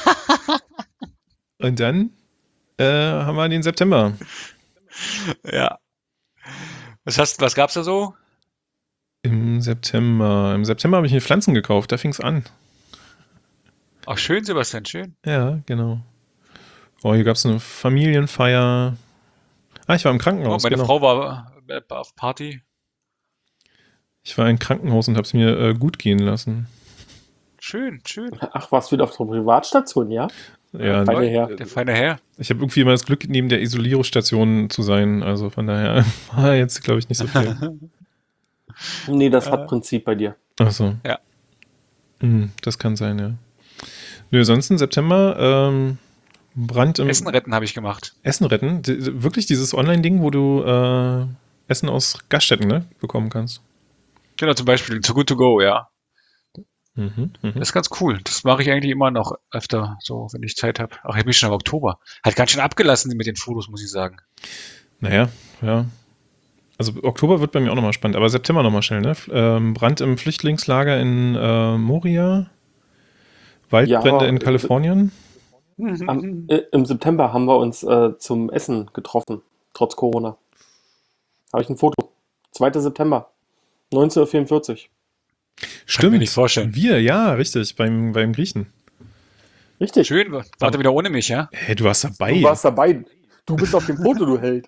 Und dann äh, haben wir den September. Ja. Was hast, was gab's da so? Im September. Im September habe ich mir Pflanzen gekauft, da fing es an. Ach, schön, Sebastian, schön. Ja, genau. Oh, hier gab es eine Familienfeier. Ah, ich war im Oh, Krankenhaus, meine genau. Frau war äh, auf Party. Ich war im Krankenhaus und habe es mir äh, gut gehen lassen. Schön, schön. Ach, warst du wieder auf der Privatstation, ja? Ja, Feine Toll, Herr. der feine Herr. ich habe irgendwie immer das Glück, neben der Isolierungsstation zu sein. Also von daher war jetzt, glaube ich, nicht so viel. Nee, das hat Äh, Prinzip bei dir. Achso. Ja. Hm, das kann sein, ja. Nö, sonst im September ähm, Brand im Essen retten habe ich gemacht. Essen retten. D d- wirklich dieses Online-Ding, wo du äh, Essen aus Gaststätten, ne, bekommen kannst. Genau, zum Beispiel Too Good To Go, ja. Mhm, mhm. Das ist ganz cool. Das mache ich eigentlich immer noch öfter, so, wenn ich Zeit habe. Ach, ich bin schon im Oktober. Hat ganz schön abgelassen mit den Fotos, muss ich sagen. Naja, ja. Also Oktober wird bei mir auch nochmal spannend, aber September nochmal schnell, ne? F- Ähm, Brand im Flüchtlingslager in äh, Moria, Waldbrände Ja, in äh, Kalifornien. am, äh, im September haben wir uns äh, zum Essen getroffen, trotz Corona. Habe ich ein Foto. zweiter September, neunzehnhundertvierundvierzig. Kann ich mir Stimmt. nicht vorstellen. Wir, ja, richtig, beim, beim Griechen. Richtig. Schön, wart ihr wieder ohne mich, ja? Hä, du warst dabei. Du warst dabei. Du bist auf dem Foto, du Held.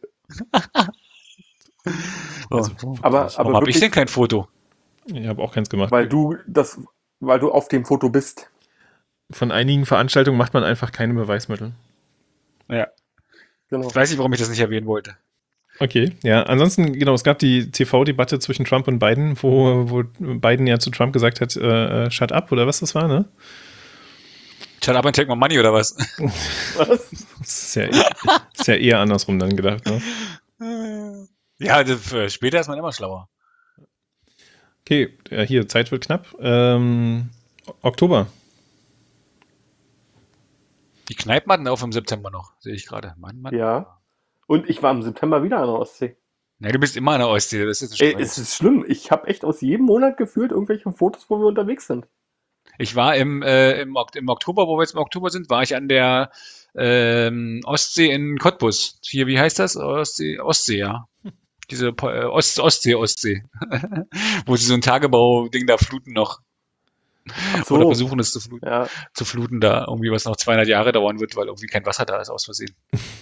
Also, Oh, Aber, wirklich. warum aber habe ich denn wirklich, kein Foto? Ich habe auch keins gemacht. weil du das, weil du auf dem Foto bist. Von einigen Veranstaltungen macht man einfach keine Beweismittel. Ja. Genau. Ich weiß nicht, warum ich das nicht erwähnen wollte. Okay, ja. Ansonsten, genau, es gab die T V-Debatte zwischen Trump und Biden, wo, wo Biden ja zu Trump gesagt hat, äh, äh, shut up, oder was das war, ne? Shut up and take my money, oder was? Was? Das ist ja, ist ja eher andersrum dann gedacht, ne? Ja, das, äh, später ist man immer schlauer. Okay, ja, hier, Zeit wird knapp. Ähm, Oktober. Die Kneipen hatten auf im September noch, sehe ich gerade. Mann, Mann. Ja. Und ich war im September wieder an der Ostsee. Ja, du bist immer an der Ostsee, das ist Ey, ein es Streit. ist schlimm. Ich habe echt aus jedem Monat gefühlt irgendwelche Fotos, wo wir unterwegs sind. Ich war im, äh, im, Ok- im Oktober, wo wir jetzt im Oktober sind, war ich an der ähm, Ostsee in Cottbus. Hier, wie heißt das? Ostsee, Ostsee, ja. Diese Po- äh, Ost, Ostsee, Ostsee. Wo sie so ein Tagebau-Ding da fluten noch. Ach Oder so. versuchen es zu fluten, Ja. zu fluten da. Irgendwie was noch zweihundert Jahre dauern wird, weil irgendwie kein Wasser da ist, aus Versehen.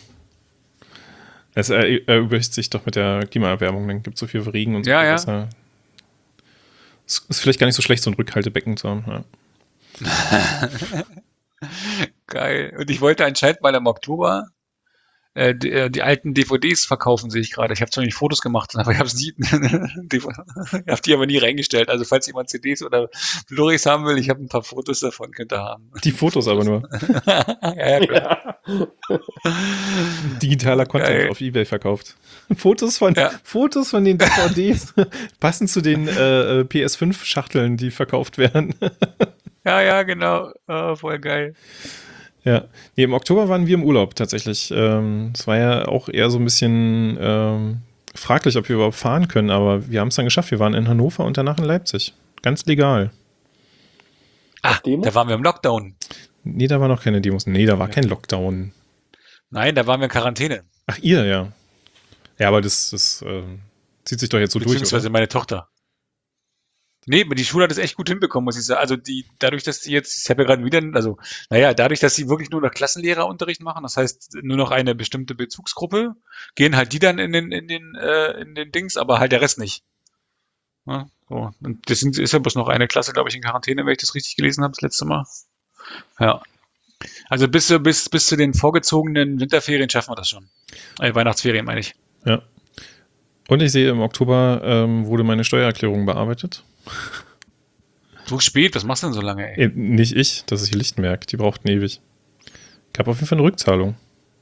Es er- erübrigt sich doch mit der Klimaerwärmung, dann gibt es so viel Regen und so Ja, viel ja. Wasser. Es ist vielleicht gar nicht so schlecht, so ein Rückhaltebecken zu haben. Ja. Geil. Und ich wollte anscheinend mal im Oktober äh, die, äh, die alten D V Ds verkaufen, sehe ich gerade. Ich habe zwar nicht Fotos gemacht, aber ich habe die, ich hab die aber nie reingestellt. Also falls jemand C Ds oder Blu-rays haben will, ich habe ein paar Fotos davon, könnt ihr haben. Die Fotos aber nur. Ja, ja, klar. Ja. Digitaler Content Geil. auf eBay verkauft. Fotos von, Ja. Fotos von den D V Ds passen zu den äh, äh, P S fünf Schachteln, die verkauft werden. Ja, ja, genau. Oh, voll geil. Ja, nee, im Oktober waren wir im Urlaub tatsächlich. Ähm, es war ja auch eher so ein bisschen ähm, fraglich, ob wir überhaupt fahren können, aber wir haben es dann geschafft. Wir waren in Hannover und danach in Leipzig. Ganz legal. Ah, Demos? da waren wir im Lockdown. Nee, da war noch keine Demos. Nee, da war kein Lockdown. Nein, da waren wir in Quarantäne. Ach, ihr, ja. Ja, aber das, das ähm, zieht sich doch jetzt so durch, Beziehungsweise oder? meine Tochter. Nee, die Schule hat es echt gut hinbekommen, muss ich sagen. Also die, dadurch, dass die jetzt, ich habe ja gerade wieder, also, naja, dadurch, dass sie wirklich nur noch Klassenlehrerunterricht machen, das heißt nur noch eine bestimmte Bezugsgruppe, gehen halt die dann in den, in den, äh, in den Dings, aber halt der Rest nicht. Ja, so. Und das sind, ist ja bloß noch eine Klasse, glaube ich, in Quarantäne, wenn ich das richtig gelesen habe, das letzte Mal. Ja. Also bis, zu- bis, bis zu den vorgezogenen Winterferien schaffen wir das schon. Äh, Weihnachtsferien meine ich. Ja. Und ich sehe, im Oktober ähm, wurde meine Steuererklärung bearbeitet. So spät, was machst du denn so lange, ey? Äh, nicht ich, das ist hier Lichtenberg. Die brauchten ewig. Gab auf jeden Fall eine Rückzahlung.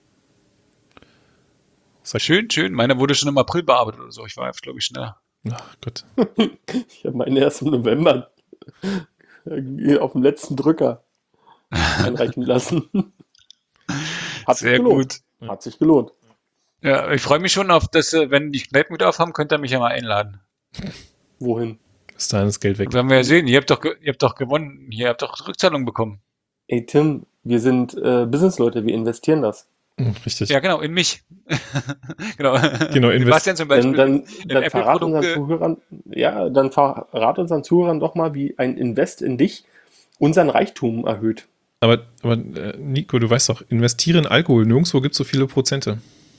Sag, Schön, schön. Meiner wurde schon im April bearbeitet oder so. Ich war jetzt, glaube ich, schneller. ach Gott. Ich habe meine erst im November auf dem letzten Drücker einreichen lassen. Hat sich Sehr gelohnt. gut. Hat sich gelohnt. Ja, ich freue mich schon auf das, äh, wenn die Kneipen wieder aufhaben, könnt ihr mich ja mal einladen. Wohin? Bis dahin ist Geld weg. Werden wir ja sehen. Ihr habt doch, ge- ihr habt doch gewonnen. Ihr habt doch Rückzahlung bekommen. Ey Tim, wir sind äh, Businessleute, wir investieren das. Hm, richtig. Ja, genau, in mich. genau. Genau, invest- Sebastian zum Beispiel. Dann, dann, in dann verrat unseren Apple-Produkte. Zuhörern, ja, dann verrat unseren Zuhörern doch mal, wie ein Invest in dich unseren Reichtum erhöht. Aber, aber äh, Nico, du weißt doch, investiere in Alkohol. Nirgendwo gibt es so viele Prozente.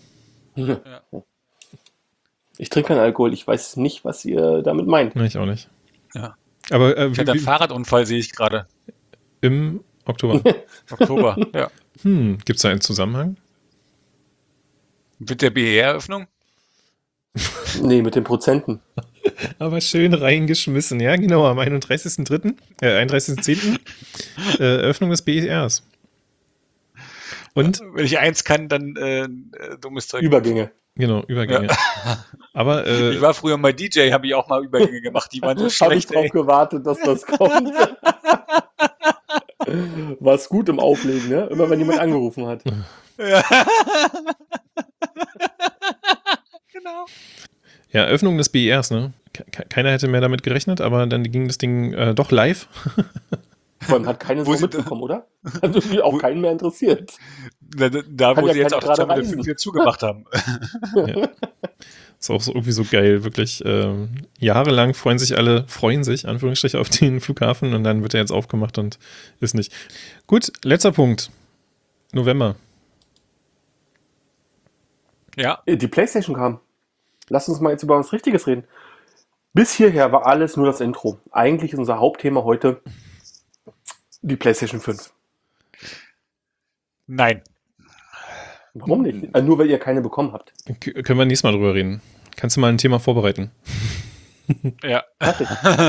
Ich trinke keinen Alkohol, ich weiß nicht, was ihr damit meint. Nee, ich auch nicht. Ja. Aber äh, Ich wie, hatte einen wie, Fahrradunfall, sehe ich gerade. im Oktober. Oktober. Ja. Hm, gibt es da einen Zusammenhang? Mit der B E R-Öffnung? Nee, mit den Prozenten. Aber schön reingeschmissen. Ja, genau, am einunddreißigsten dritten Äh, einunddreißigsten zehnten Äh, Eröffnung des B E Rs. Und, Wenn ich eins kann, dann äh, äh, dummes Zeug. Übergänge. genau, Übergänge. Aber, äh, Ich war früher mal D J, habe ich auch mal Übergänge gemacht. Die waren so Habe ich schlecht, drauf ey. gewartet, dass das kommt. War's gut im Auflegen, ne? Immer wenn jemand angerufen hat. Ja. Genau. ja, Eröffnung des B E Rs, ne? Ke- Keiner hätte mehr damit gerechnet, aber dann ging das Ding äh, doch live. Vor allem hat keine Wo so sind- mitbekommen, oder? Hat irgendwie auch keinen mehr interessiert. Da, da Kann wo ja sie jetzt keiner auch gerade schon wieder reisen. fünf wieder zugemacht haben. Ist auch so irgendwie so geil, wirklich. Ähm, jahrelang freuen sich alle, freuen sich, Anführungsstriche, auf den Flughafen und dann wird er jetzt aufgemacht und ist nicht. Gut, letzter Punkt. November. Ja, Äh, Die PlayStation kam. Lass uns mal jetzt über was Richtiges reden. Bis hierher war alles nur das Intro. Eigentlich ist unser Hauptthema heute die PlayStation fünf. nein. Warum nicht? Äh, nur weil ihr keine bekommen habt. K können wir nächstes Mal drüber reden. Kannst du mal ein Thema vorbereiten? Ja. Fertig.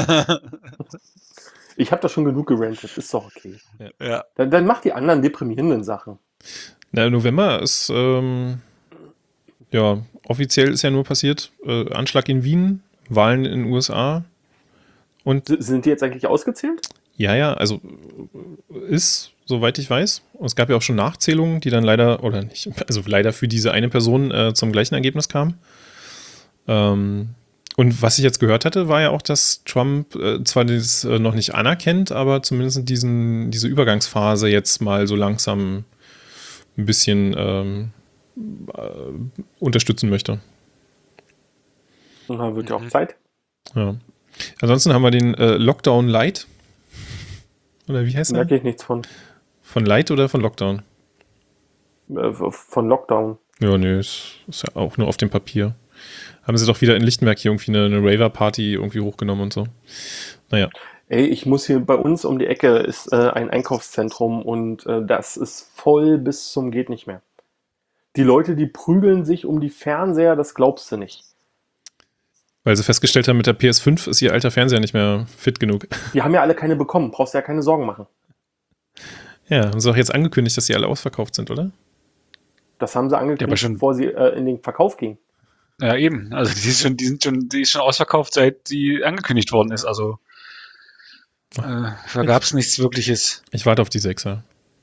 Ich habe da schon genug gerantet. Ist doch okay. Ja. Dann, dann macht die anderen deprimierenden Sachen. Na, November ist, ähm, ja, offiziell ist ja nur passiert, äh, Anschlag in Wien, Wahlen in den U S A und S- Sind die jetzt eigentlich ausgezählt? ja, ja, also äh, ist, soweit ich weiß. Und es gab ja auch schon Nachzählungen, die dann leider, oder nicht, also leider für diese eine Person äh, zum gleichen Ergebnis kamen. Ähm, und was ich jetzt gehört hatte, war ja auch, dass Trump äh, zwar das äh, noch nicht anerkennt, aber zumindest diesen, diese Übergangsphase jetzt mal so langsam ein bisschen ähm, äh, unterstützen möchte. Und dann wird ja auch Mhm. Zeit. Ja. Ansonsten haben wir den äh, Lockdown Light. Oder wie heißt Da er? merke ich nichts von. Von Light oder von Lockdown? Äh, von Lockdown. Ja, nö, ist, ist ja auch nur auf dem Papier. Haben sie doch wieder in Lichtenberg hier irgendwie eine, eine Raver-Party irgendwie hochgenommen und so. Naja. Ey, ich muss hier bei uns um die Ecke ist äh, ein Einkaufszentrum und äh, das ist voll bis zum geht nicht mehr. Die Leute, die prügeln sich um die Fernseher, das glaubst du nicht. Weil sie festgestellt haben, mit der P S fünf ist ihr alter Fernseher nicht mehr fit genug. Die haben ja alle keine bekommen, brauchst du ja keine Sorgen machen. Ja, haben sie auch jetzt angekündigt, dass sie alle ausverkauft sind, oder? Das haben sie angekündigt, Ja, aber schon- bevor sie äh, in den Verkauf gingen. Ja, eben. Also die ist schon, die sind schon, die ist schon ausverkauft, seit die angekündigt worden ist. Also äh, da gab es nichts Wirkliches. Ich warte auf die Sechser.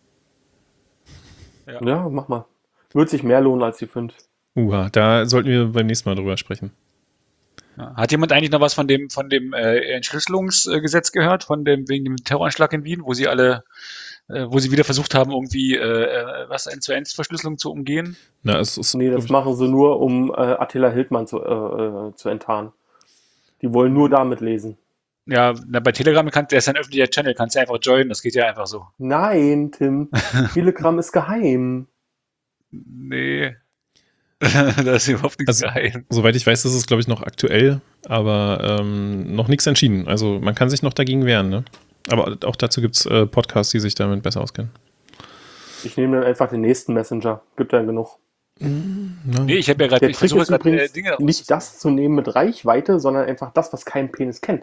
Ja. Ja, mach mal. Wird sich mehr lohnen als die fünf. Uha, da sollten wir beim nächsten Mal drüber sprechen. Ja. Hat jemand eigentlich noch was von dem, von dem äh, Entschlüsselungsgesetz gehört, von dem wegen dem Terroranschlag in Wien, wo sie alle, äh, wo sie wieder versucht haben, irgendwie äh, äh, was End-zu-End-Verschlüsselung zu umgehen? Na, es ist, Nee, das machen sie nur, um äh, Attila Hildmann zu, äh, äh, zu enttarnen. Die wollen nur damit lesen. Ja, na, bei Telegram kannst, der ist ein öffentlicher Channel, kannst du einfach joinen, das geht ja einfach so. Nein, Tim. Telegram ist geheim. Nee. Da ist überhaupt nichts Also- geheim. Soweit ich weiß, ist es, glaube ich, noch aktuell, aber ähm, noch nichts entschieden. Also man kann sich noch dagegen wehren, ne? Aber auch dazu gibt es äh, Podcasts, die sich damit besser auskennen. Ich nehme dann einfach den nächsten Messenger. Gibt ja genug. Ja. Nee, ich habe ja gerade, Der ich Trick versuche ist gerade übrigens äh, Dinge nicht das zu nehmen mit Reichweite, sondern einfach das, was kein Penis kennt,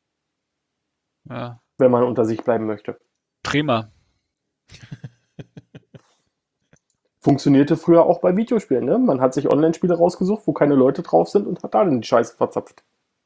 Ja, wenn man unter sich bleiben möchte. prima. Funktionierte früher auch bei Videospielen. Ne? Man hat sich Online-Spiele rausgesucht, wo keine Leute drauf sind und hat da dann die Scheiße verzapft.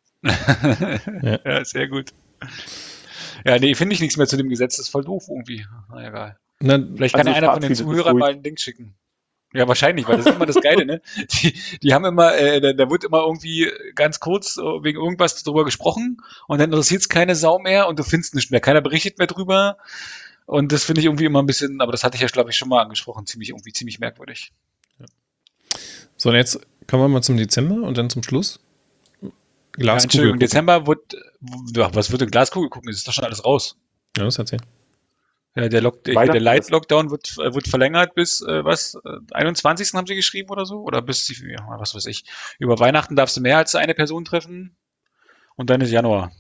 Ja, sehr gut. Ja, nee, finde ich nichts mehr zu dem Gesetz, das ist voll doof irgendwie. Na egal. Na, Vielleicht kann Also ja einer von den verabschiedet ist Zuhörern ruhig. mal einen Link schicken. Ja, wahrscheinlich, weil das ist immer das Geile, ne? Die, die haben immer, äh, da, da wird immer irgendwie ganz kurz äh, wegen irgendwas drüber gesprochen und dann interessiert es keine Sau mehr und du findest nichts mehr. Keiner berichtet mehr drüber. Und das finde ich irgendwie immer ein bisschen, aber das hatte ich ja, glaube ich, schon mal angesprochen, ziemlich irgendwie ziemlich merkwürdig. so, und jetzt kommen wir mal zum Dezember und dann zum Schluss. Ja, Glaskugel. Entschuldigung, im Dezember wird, ja, was wird in Glaskugel gucken? Das ist doch schon alles raus. Ja, das erzählen. Ja, der, Lock, der Weihnachten Light ist- Lockdown wird, äh, wird verlängert bis, äh, was, äh, einundzwanzigsten haben sie geschrieben oder so? Oder bis, ja, was weiß ich. Über Weihnachten darfst du mehr als eine Person treffen und dann ist Januar.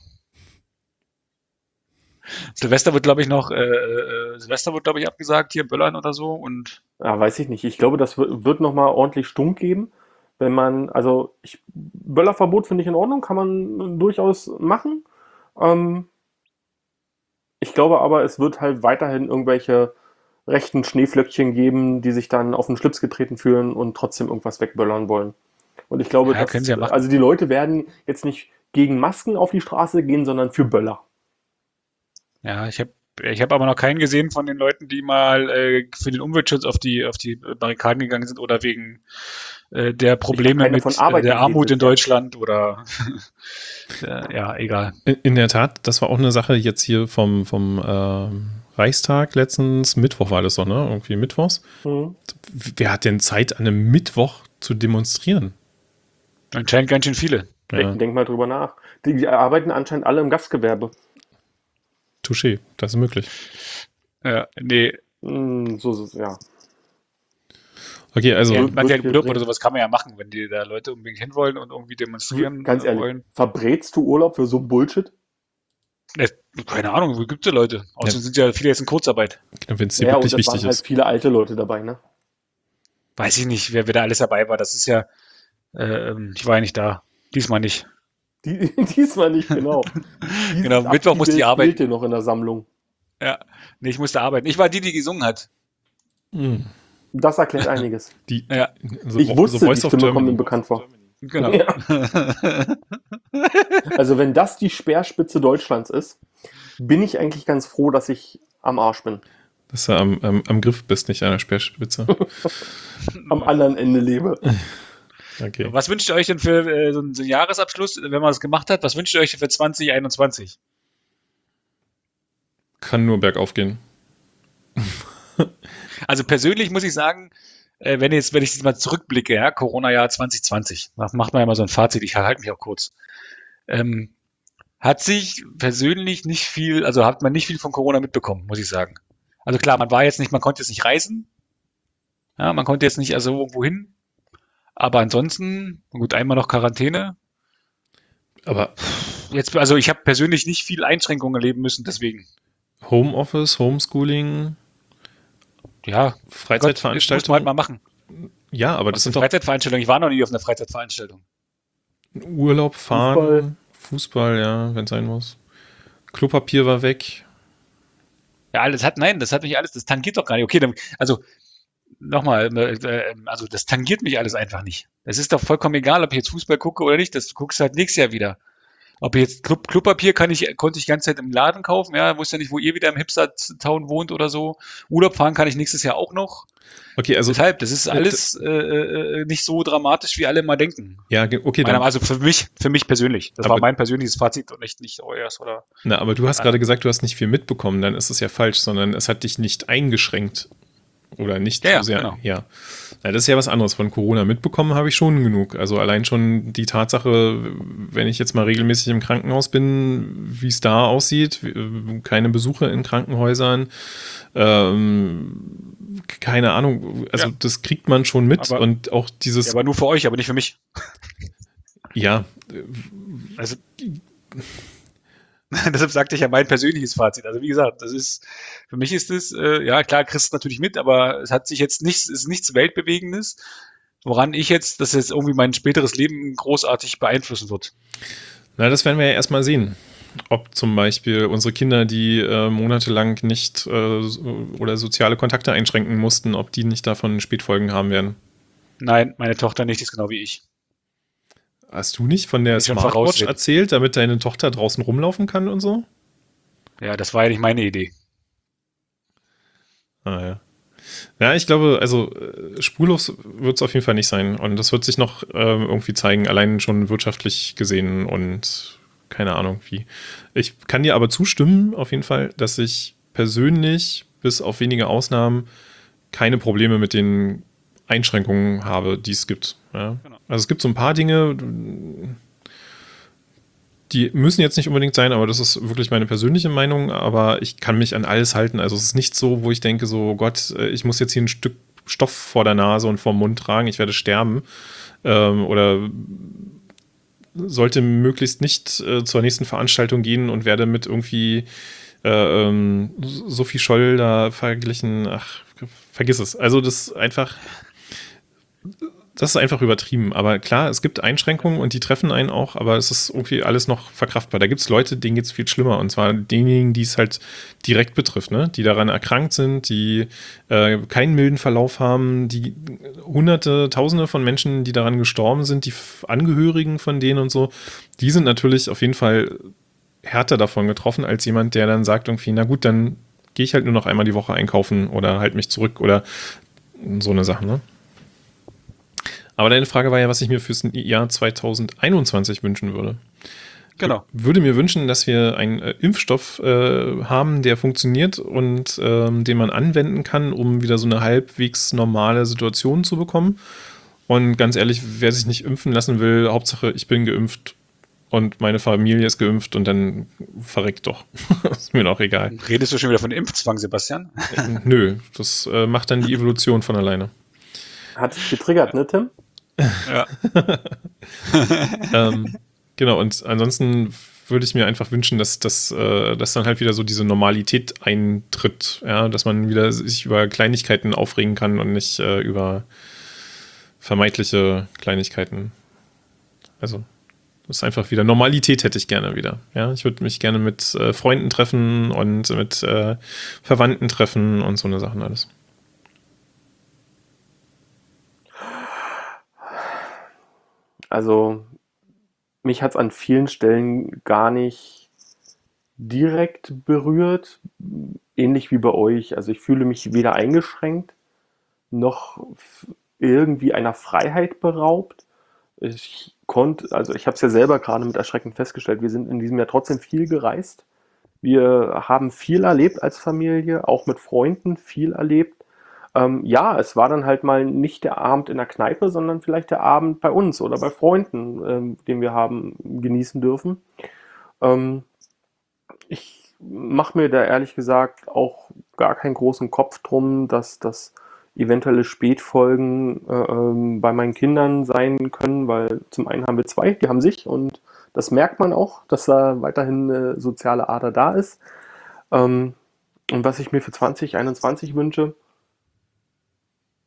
Silvester wird, glaube ich, noch, äh, äh, Silvester wird, glaube ich, abgesagt, hier Böllern oder so und Ja, weiß ich nicht. Ich glaube, das wird, wird nochmal ordentlich Stunk geben, wenn man, also ich, Böllerverbot finde ich in Ordnung, kann man durchaus machen. Ähm, ich glaube aber, es wird halt weiterhin irgendwelche rechten Schneeflöckchen geben, die sich dann auf den Schlips getreten fühlen und trotzdem irgendwas wegböllern wollen. Und ich glaube, Ja, können sie ja machen. also die Leute werden jetzt nicht gegen Masken auf die Straße gehen, sondern für Böller. ja, ich habe ich hab aber noch keinen gesehen von den Leuten, die mal äh, für den Umweltschutz auf die, auf die Barrikaden gegangen sind oder wegen äh, der Probleme keine mit von äh, Arbeit der gesehen Armut in bisher. Deutschland oder äh, ja, egal. In, in der Tat, das war auch eine Sache jetzt hier vom, vom ähm, Reichstag letztens. Mittwoch war das doch, ne? Irgendwie mittwochs. Mhm. Wer hat denn Zeit, an einem Mittwoch zu demonstrieren? Anscheinend ganz schön viele. Ja, Denk, denk mal drüber nach. Die, die arbeiten anscheinend alle im Gastgewerbe. touché, das ist möglich. Ja, nee, Mm, so, so, ja. Okay, also ja, wird- man wird ja viel Urlaub bringen. oder sowas kann man ja machen, wenn die da Leute unbedingt hinwollen und irgendwie demonstrieren Ganz äh, ehrlich, wollen. verbrätst du Urlaub für so ein Bullshit? Äh, keine Ahnung, wo gibt es Leute? Außerdem Ja. sind ja viele jetzt in Kurzarbeit. wenn es dir Ja, und wirklich es waren wichtig halt ist. viele alte Leute dabei, ne? Weiß ich nicht, wer, wer da alles dabei war. Das ist ja, äh, ich war ja nicht da. Diesmal nicht. Die, diesmal nicht, genau. Dieses Genau, Mittwoch musste ich Abziehbild arbeiten. fehlt dir noch in der Sammlung. Ja, nee, ich musste arbeiten. Ich war die, die gesungen hat. Hm. Das erklärt einiges. Die, Ja, so, Ich wusste, die Voice of Stimme kommt Germany. mir bekannt vor. genau. Ja. Also wenn das die Speerspitze Deutschlands ist, bin ich eigentlich ganz froh, dass ich am Arsch bin. Dass du am, am, am Griff bist, nicht an der Speerspitze. Am anderen Ende lebe. Okay. Was wünscht ihr euch denn für äh, so einen so einen Jahresabschluss, wenn man das gemacht hat? Was wünscht ihr euch für zwanzig einundzwanzig? Kann nur bergauf gehen. Also persönlich muss ich sagen, äh, wenn jetzt, wenn ich jetzt mal zurückblicke, ja, Corona-Jahr zwanzig zwanzig, da macht man ja mal so ein Fazit, ich halte mich auch kurz. Ähm, hat sich persönlich nicht viel, also hat man nicht viel von Corona mitbekommen, muss ich sagen. Also klar, man war jetzt nicht, man konnte jetzt nicht reisen, ja, man konnte jetzt nicht also irgendwo hin, aber ansonsten, gut, einmal noch Quarantäne. Aber Jetzt, also ich habe persönlich nicht viel Einschränkungen erleben müssen, deswegen, Homeoffice, Homeschooling, ja, Gott, das muss man halt Freizeitveranstaltungen. mal machen. Ja, aber das Was sind für doch Freizeitveranstaltungen? Ich war noch nie auf einer Freizeitveranstaltung. Urlaub, Fußball. fahren, Fußball, ja, wenn es sein muss. Klopapier war weg. Ja, alles hat, nein, das hat mich alles, das tangiert doch gar nicht. Okay, dann, also nochmal, äh, also das tangiert mich alles einfach nicht. Es ist doch vollkommen egal, ob ich jetzt Fußball gucke oder nicht. Das guckst du halt nächstes Jahr wieder. Ob ich jetzt Club, Klopapier kann ich, konnte ich die ganze Zeit im Laden kaufen. Ja, wusste ja nicht, wo ihr wieder im Hipster-Town wohnt oder so. Urlaub fahren kann ich nächstes Jahr auch noch. Okay, also Deshalb, das ist äh, alles äh, äh, nicht so dramatisch, wie alle mal denken. ja, ge- okay, Meiner, dann. also für mich, für mich persönlich. Das war Aber, mein persönliches Fazit und nicht, nicht euers oder. na, aber du hast Ja. gerade gesagt, du hast nicht viel mitbekommen, dann ist es ja falsch, sondern es hat dich nicht eingeschränkt. Oder nicht Ja, so ja, sehr. genau. Ja. Na, das ist ja was anderes. Von Corona mitbekommen habe ich schon genug. Also allein schon die Tatsache, wenn ich jetzt mal regelmäßig im Krankenhaus bin, wie es da aussieht, wie- keine Besuche in Krankenhäusern, ähm, keine Ahnung, also Ja. das kriegt man schon mit Aber- und auch dieses, Ja, aber nur für euch, aber nicht für mich. ja, Also, deshalb sagte ich ja mein persönliches Fazit. Also wie gesagt, das ist, für mich ist es, äh, ja klar, kriegst du natürlich mit, aber es hat sich jetzt nichts, es ist nichts Weltbewegendes, woran ich jetzt, das jetzt irgendwie mein späteres Leben großartig beeinflussen wird. na, das werden wir ja erstmal sehen. Ob zum Beispiel unsere Kinder, die äh, monatelang nicht äh, so- oder soziale Kontakte einschränken mussten, ob die nicht davon Spätfolgen haben werden. Nein, meine Tochter nicht, ist genau wie ich. Hast du nicht von der Ist schon Smartwatch vorausreden. erzählt, damit deine Tochter draußen rumlaufen kann und so? Ja, das war ja nicht meine Idee. Ah, ja. Ja, ich glaube, also äh, spurlos wird es auf jeden Fall nicht sein. Und das wird sich noch ähm, irgendwie zeigen, allein schon wirtschaftlich gesehen und keine Ahnung wie. Ich kann dir aber zustimmen, auf jeden Fall, dass ich persönlich, bis auf wenige Ausnahmen, keine Probleme mit den Einschränkungen habe, die es gibt. Ja? Genau. Also es gibt so ein paar Dinge, die müssen jetzt nicht unbedingt sein, aber das ist wirklich meine persönliche Meinung. Aber ich kann mich an alles halten. Also es ist nicht so, wo ich denke, so Gott, äh, ich muss jetzt hier ein Stück Stoff vor der Nase und vorm Mund tragen, ich werde sterben. Ähm, oder sollte möglichst nicht äh, zur nächsten Veranstaltung gehen und werde mit irgendwie äh, ähm, Sophie Scholl da verglichen. Ach, vergiss es. Also das ist einfach, das ist einfach übertrieben. Aber klar, es gibt Einschränkungen und die treffen einen auch, aber es ist irgendwie alles noch verkraftbar. Da gibt es Leute, denen geht es viel schlimmer. Und zwar denjenigen, die es halt direkt betrifft, ne? Die daran erkrankt sind, die äh, keinen milden Verlauf haben, die Hunderte, Tausende von Menschen, die daran gestorben sind, die F- Angehörigen von denen und so, die sind natürlich auf jeden Fall härter davon getroffen, als jemand, der dann sagt irgendwie, na gut, dann gehe ich halt nur noch einmal die Woche einkaufen oder halt mich zurück oder so eine Sache, ne? Aber deine Frage war ja, was ich mir fürs Jahr zwanzig einundzwanzig wünschen würde. Genau. Würde mir wünschen, dass wir einen äh, Impfstoff äh, haben, der funktioniert und ähm, den man anwenden kann, um wieder so eine halbwegs normale Situation zu bekommen. Und ganz ehrlich, wer sich nicht impfen lassen will, Hauptsache ich bin geimpft und meine Familie ist geimpft und dann verreckt doch. Ist mir noch egal. Redest du schon wieder von Impfzwang, Sebastian? Äh, Nö, das äh, macht dann die Evolution von alleine. Hat dich getriggert, ne, Tim? Ja. ähm, genau, und ansonsten würde ich mir einfach wünschen, dass, dass, äh, dass dann halt wieder so diese Normalität eintritt, ja, dass man wieder sich über Kleinigkeiten aufregen kann und nicht äh, über vermeintliche Kleinigkeiten. Also, das ist einfach wieder Normalität hätte ich gerne wieder. Ja, ich würde mich gerne mit äh, Freunden treffen und mit äh, Verwandten treffen und so eine Sachen alles. Also, mich hat es an vielen Stellen gar nicht direkt berührt, ähnlich wie bei euch. Also, ich fühle mich weder eingeschränkt noch f- irgendwie einer Freiheit beraubt. Ich konnte, also ich habe es ja selber gerade mit Erschrecken festgestellt, wir sind in diesem Jahr trotzdem viel gereist. Wir haben viel erlebt als Familie, auch mit Freunden viel erlebt. Ähm, ja, es war dann halt mal nicht der Abend in der Kneipe, sondern vielleicht der Abend bei uns oder bei Freunden, ähm, den wir haben genießen dürfen. Ähm, ich mache mir da ehrlich gesagt auch gar keinen großen Kopf drum, dass das eventuelle Spätfolgen äh, ähm, bei meinen Kindern sein können, weil zum einen haben wir zwei, die haben sich und das merkt man auch, dass da weiterhin eine soziale Ader da ist. Ähm, und was ich mir für zwanzig einundzwanzig wünsche,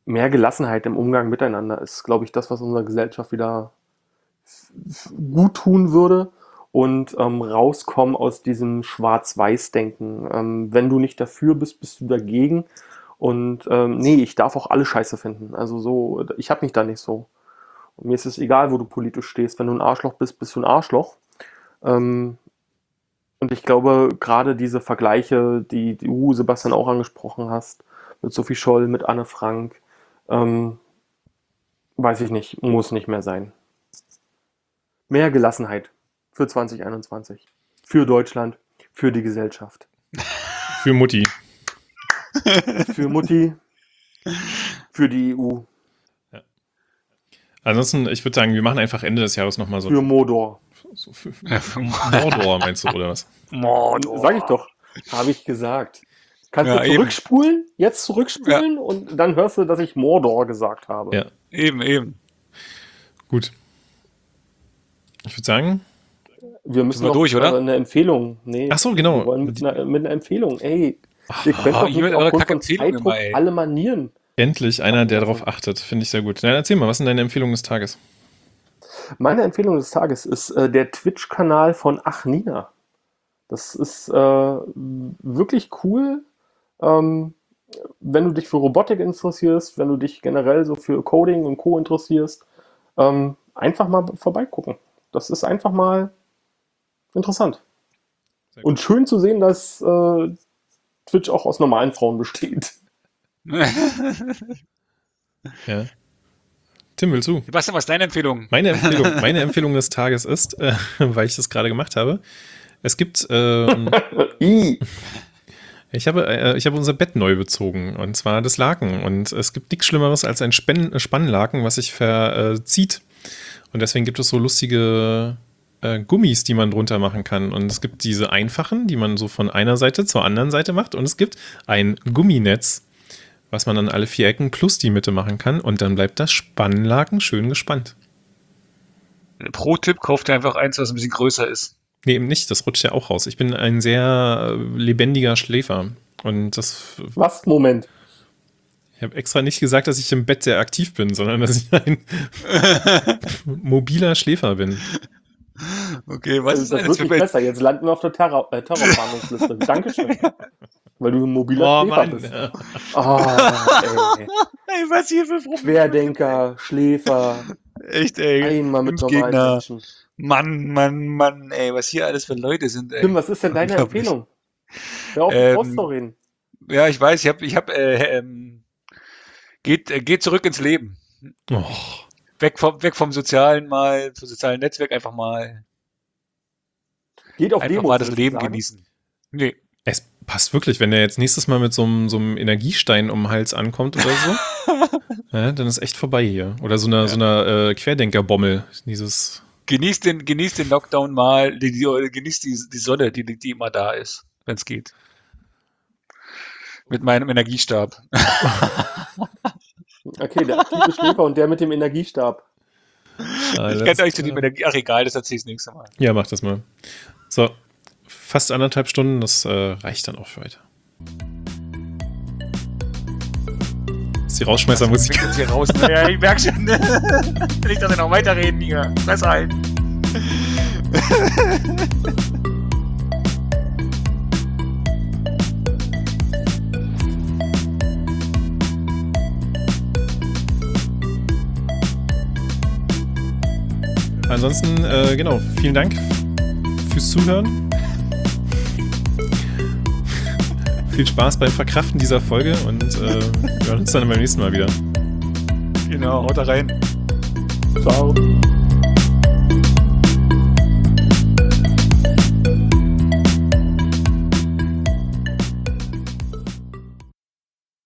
mehr Gelassenheit im Umgang miteinander ist, glaube ich, das, was unserer Gesellschaft wieder gut tun würde und ähm, rauskommen aus diesem Schwarz-Weiß-Denken. Ähm, wenn du nicht dafür bist, bist du dagegen. Und ähm, nee, ich darf auch alle Scheiße finden. Also so, ich habe mich da nicht so. Und mir ist es egal, wo du politisch stehst. Wenn du ein Arschloch bist, bist du ein Arschloch. Ähm, und ich glaube, gerade diese Vergleiche, die du, Sebastian, auch angesprochen hast, mit Sophie Scholl, mit Anne Frank, ähm, weiß ich nicht, muss nicht mehr sein. Mehr Gelassenheit für zwanzig einundzwanzig. Für Deutschland, für die Gesellschaft. Für Mutti. Für Mutti, für die E U. Ja. Ansonsten, ich würde sagen, wir machen einfach Ende des Jahres nochmal so. Für Mordor. So für, für ja, für Mordor, meinst du, oder was? Mordor. Sag ich doch. Habe ich gesagt. Kannst ja, du zurückspulen? Eben. Jetzt zurückspulen ja. Und dann hörst du, dass ich Mordor gesagt habe. Ja. Eben, eben. Gut. Ich würde sagen, wir müssen wir noch durch, oder? Eine Empfehlung. Nee. Ach so, genau. Wir wollen mit, einer, mit einer Empfehlung. Ey, ihr könnt doch nicht aufgrund von Zeitdruck alle Manieren. Endlich einer, der darauf achtet. Finde ich sehr gut. Na, erzähl mal, was ist denn deine Empfehlung des Tages? Meine Empfehlung des Tages ist äh, der Twitch-Kanal von Ach Nina. Das ist äh, wirklich cool. Ähm, wenn du dich für Robotik interessierst, wenn du dich generell so für Coding und Co. interessierst, ähm, einfach mal vorbeigucken. Das ist einfach mal interessant. Und schön zu sehen, dass äh, Twitch auch aus normalen Frauen besteht. Ja. Tim, willst du? Sebastian, was ist deine Empfehlung? Meine Empfehlung, meine Empfehlung des Tages ist, äh, weil ich das gerade gemacht habe, es gibt ähm, ich habe äh, ich habe unser Bett neu bezogen, und zwar das Laken, und es gibt nichts Schlimmeres als ein Spann- Spannlaken, was sich verzieht, und deswegen gibt es so lustige äh, Gummis, die man drunter machen kann, und es gibt diese einfachen, die man so von einer Seite zur anderen Seite macht, und es gibt ein Gumminetz, was man an alle vier Ecken plus die Mitte machen kann, und dann bleibt das Spannlaken schön gespannt. Pro Tipp, kauft ihr einfach eins, was ein bisschen größer ist. Nee, eben nicht, das rutscht ja auch raus. Ich bin ein sehr lebendiger Schläfer. Und das. Was? Moment. Ich habe extra nicht gesagt, dass ich im Bett sehr aktiv bin, sondern dass ich ein mobiler Schläfer bin. Okay, was ist das? Das wird nicht besser. Jetzt landen wir auf der Terror- äh, Terrorwarnungsliste. Dankeschön. Weil du ein mobiler oh, Schläfer Mann. bist. Oh, ey. Ey, was hier für Probleme? Querdenker, Schläfer. Echt, ey. Einmal mit normalen Menschen. Mann, Mann, Mann, ey, was hier alles für Leute sind, ey. Tim, was ist denn deine Empfehlung? Hör auf, ähm, auszureden. Ja, ich weiß, ich hab, ich hab, äh, ähm, geht, äh, geht zurück ins Leben. Oh. Weg vom, weg vom sozialen mal, vom sozialen Netzwerk einfach mal. Geht auf einfach Demos, mal das Leben sagen. genießen. Nee. Es passt wirklich, wenn er jetzt nächstes Mal mit so einem, so einem Energiestein um den Hals ankommt oder so, ja, dann ist echt vorbei hier. Oder so eine, ja. so eine äh, Querdenkerbommel, dieses. Genießt den, genießt den Lockdown mal, die, die, genießt die, die Sonne, die, die immer da ist, wenn es geht. Mit meinem Energiestab. Okay, der aktive Schläfer und der mit dem Energiestab. Ah, ich kenne euch zu dem Energie... Ach egal, das erzähl ich das nächste Mal. Ja, mach das mal. So, fast anderthalb Stunden, das äh, reicht dann auch für heute. Das ist die Rausschmeißermusik. Ich hier raus, ne? Ja, ich merke schon. Wenn ich das noch weiterreden hier. Besser halt. Ansonsten, äh, genau, vielen Dank fürs Zuhören. Viel Spaß beim Verkraften dieser Folge, und äh, wir hören uns dann beim nächsten Mal wieder. Genau, haut da rein. Ciao.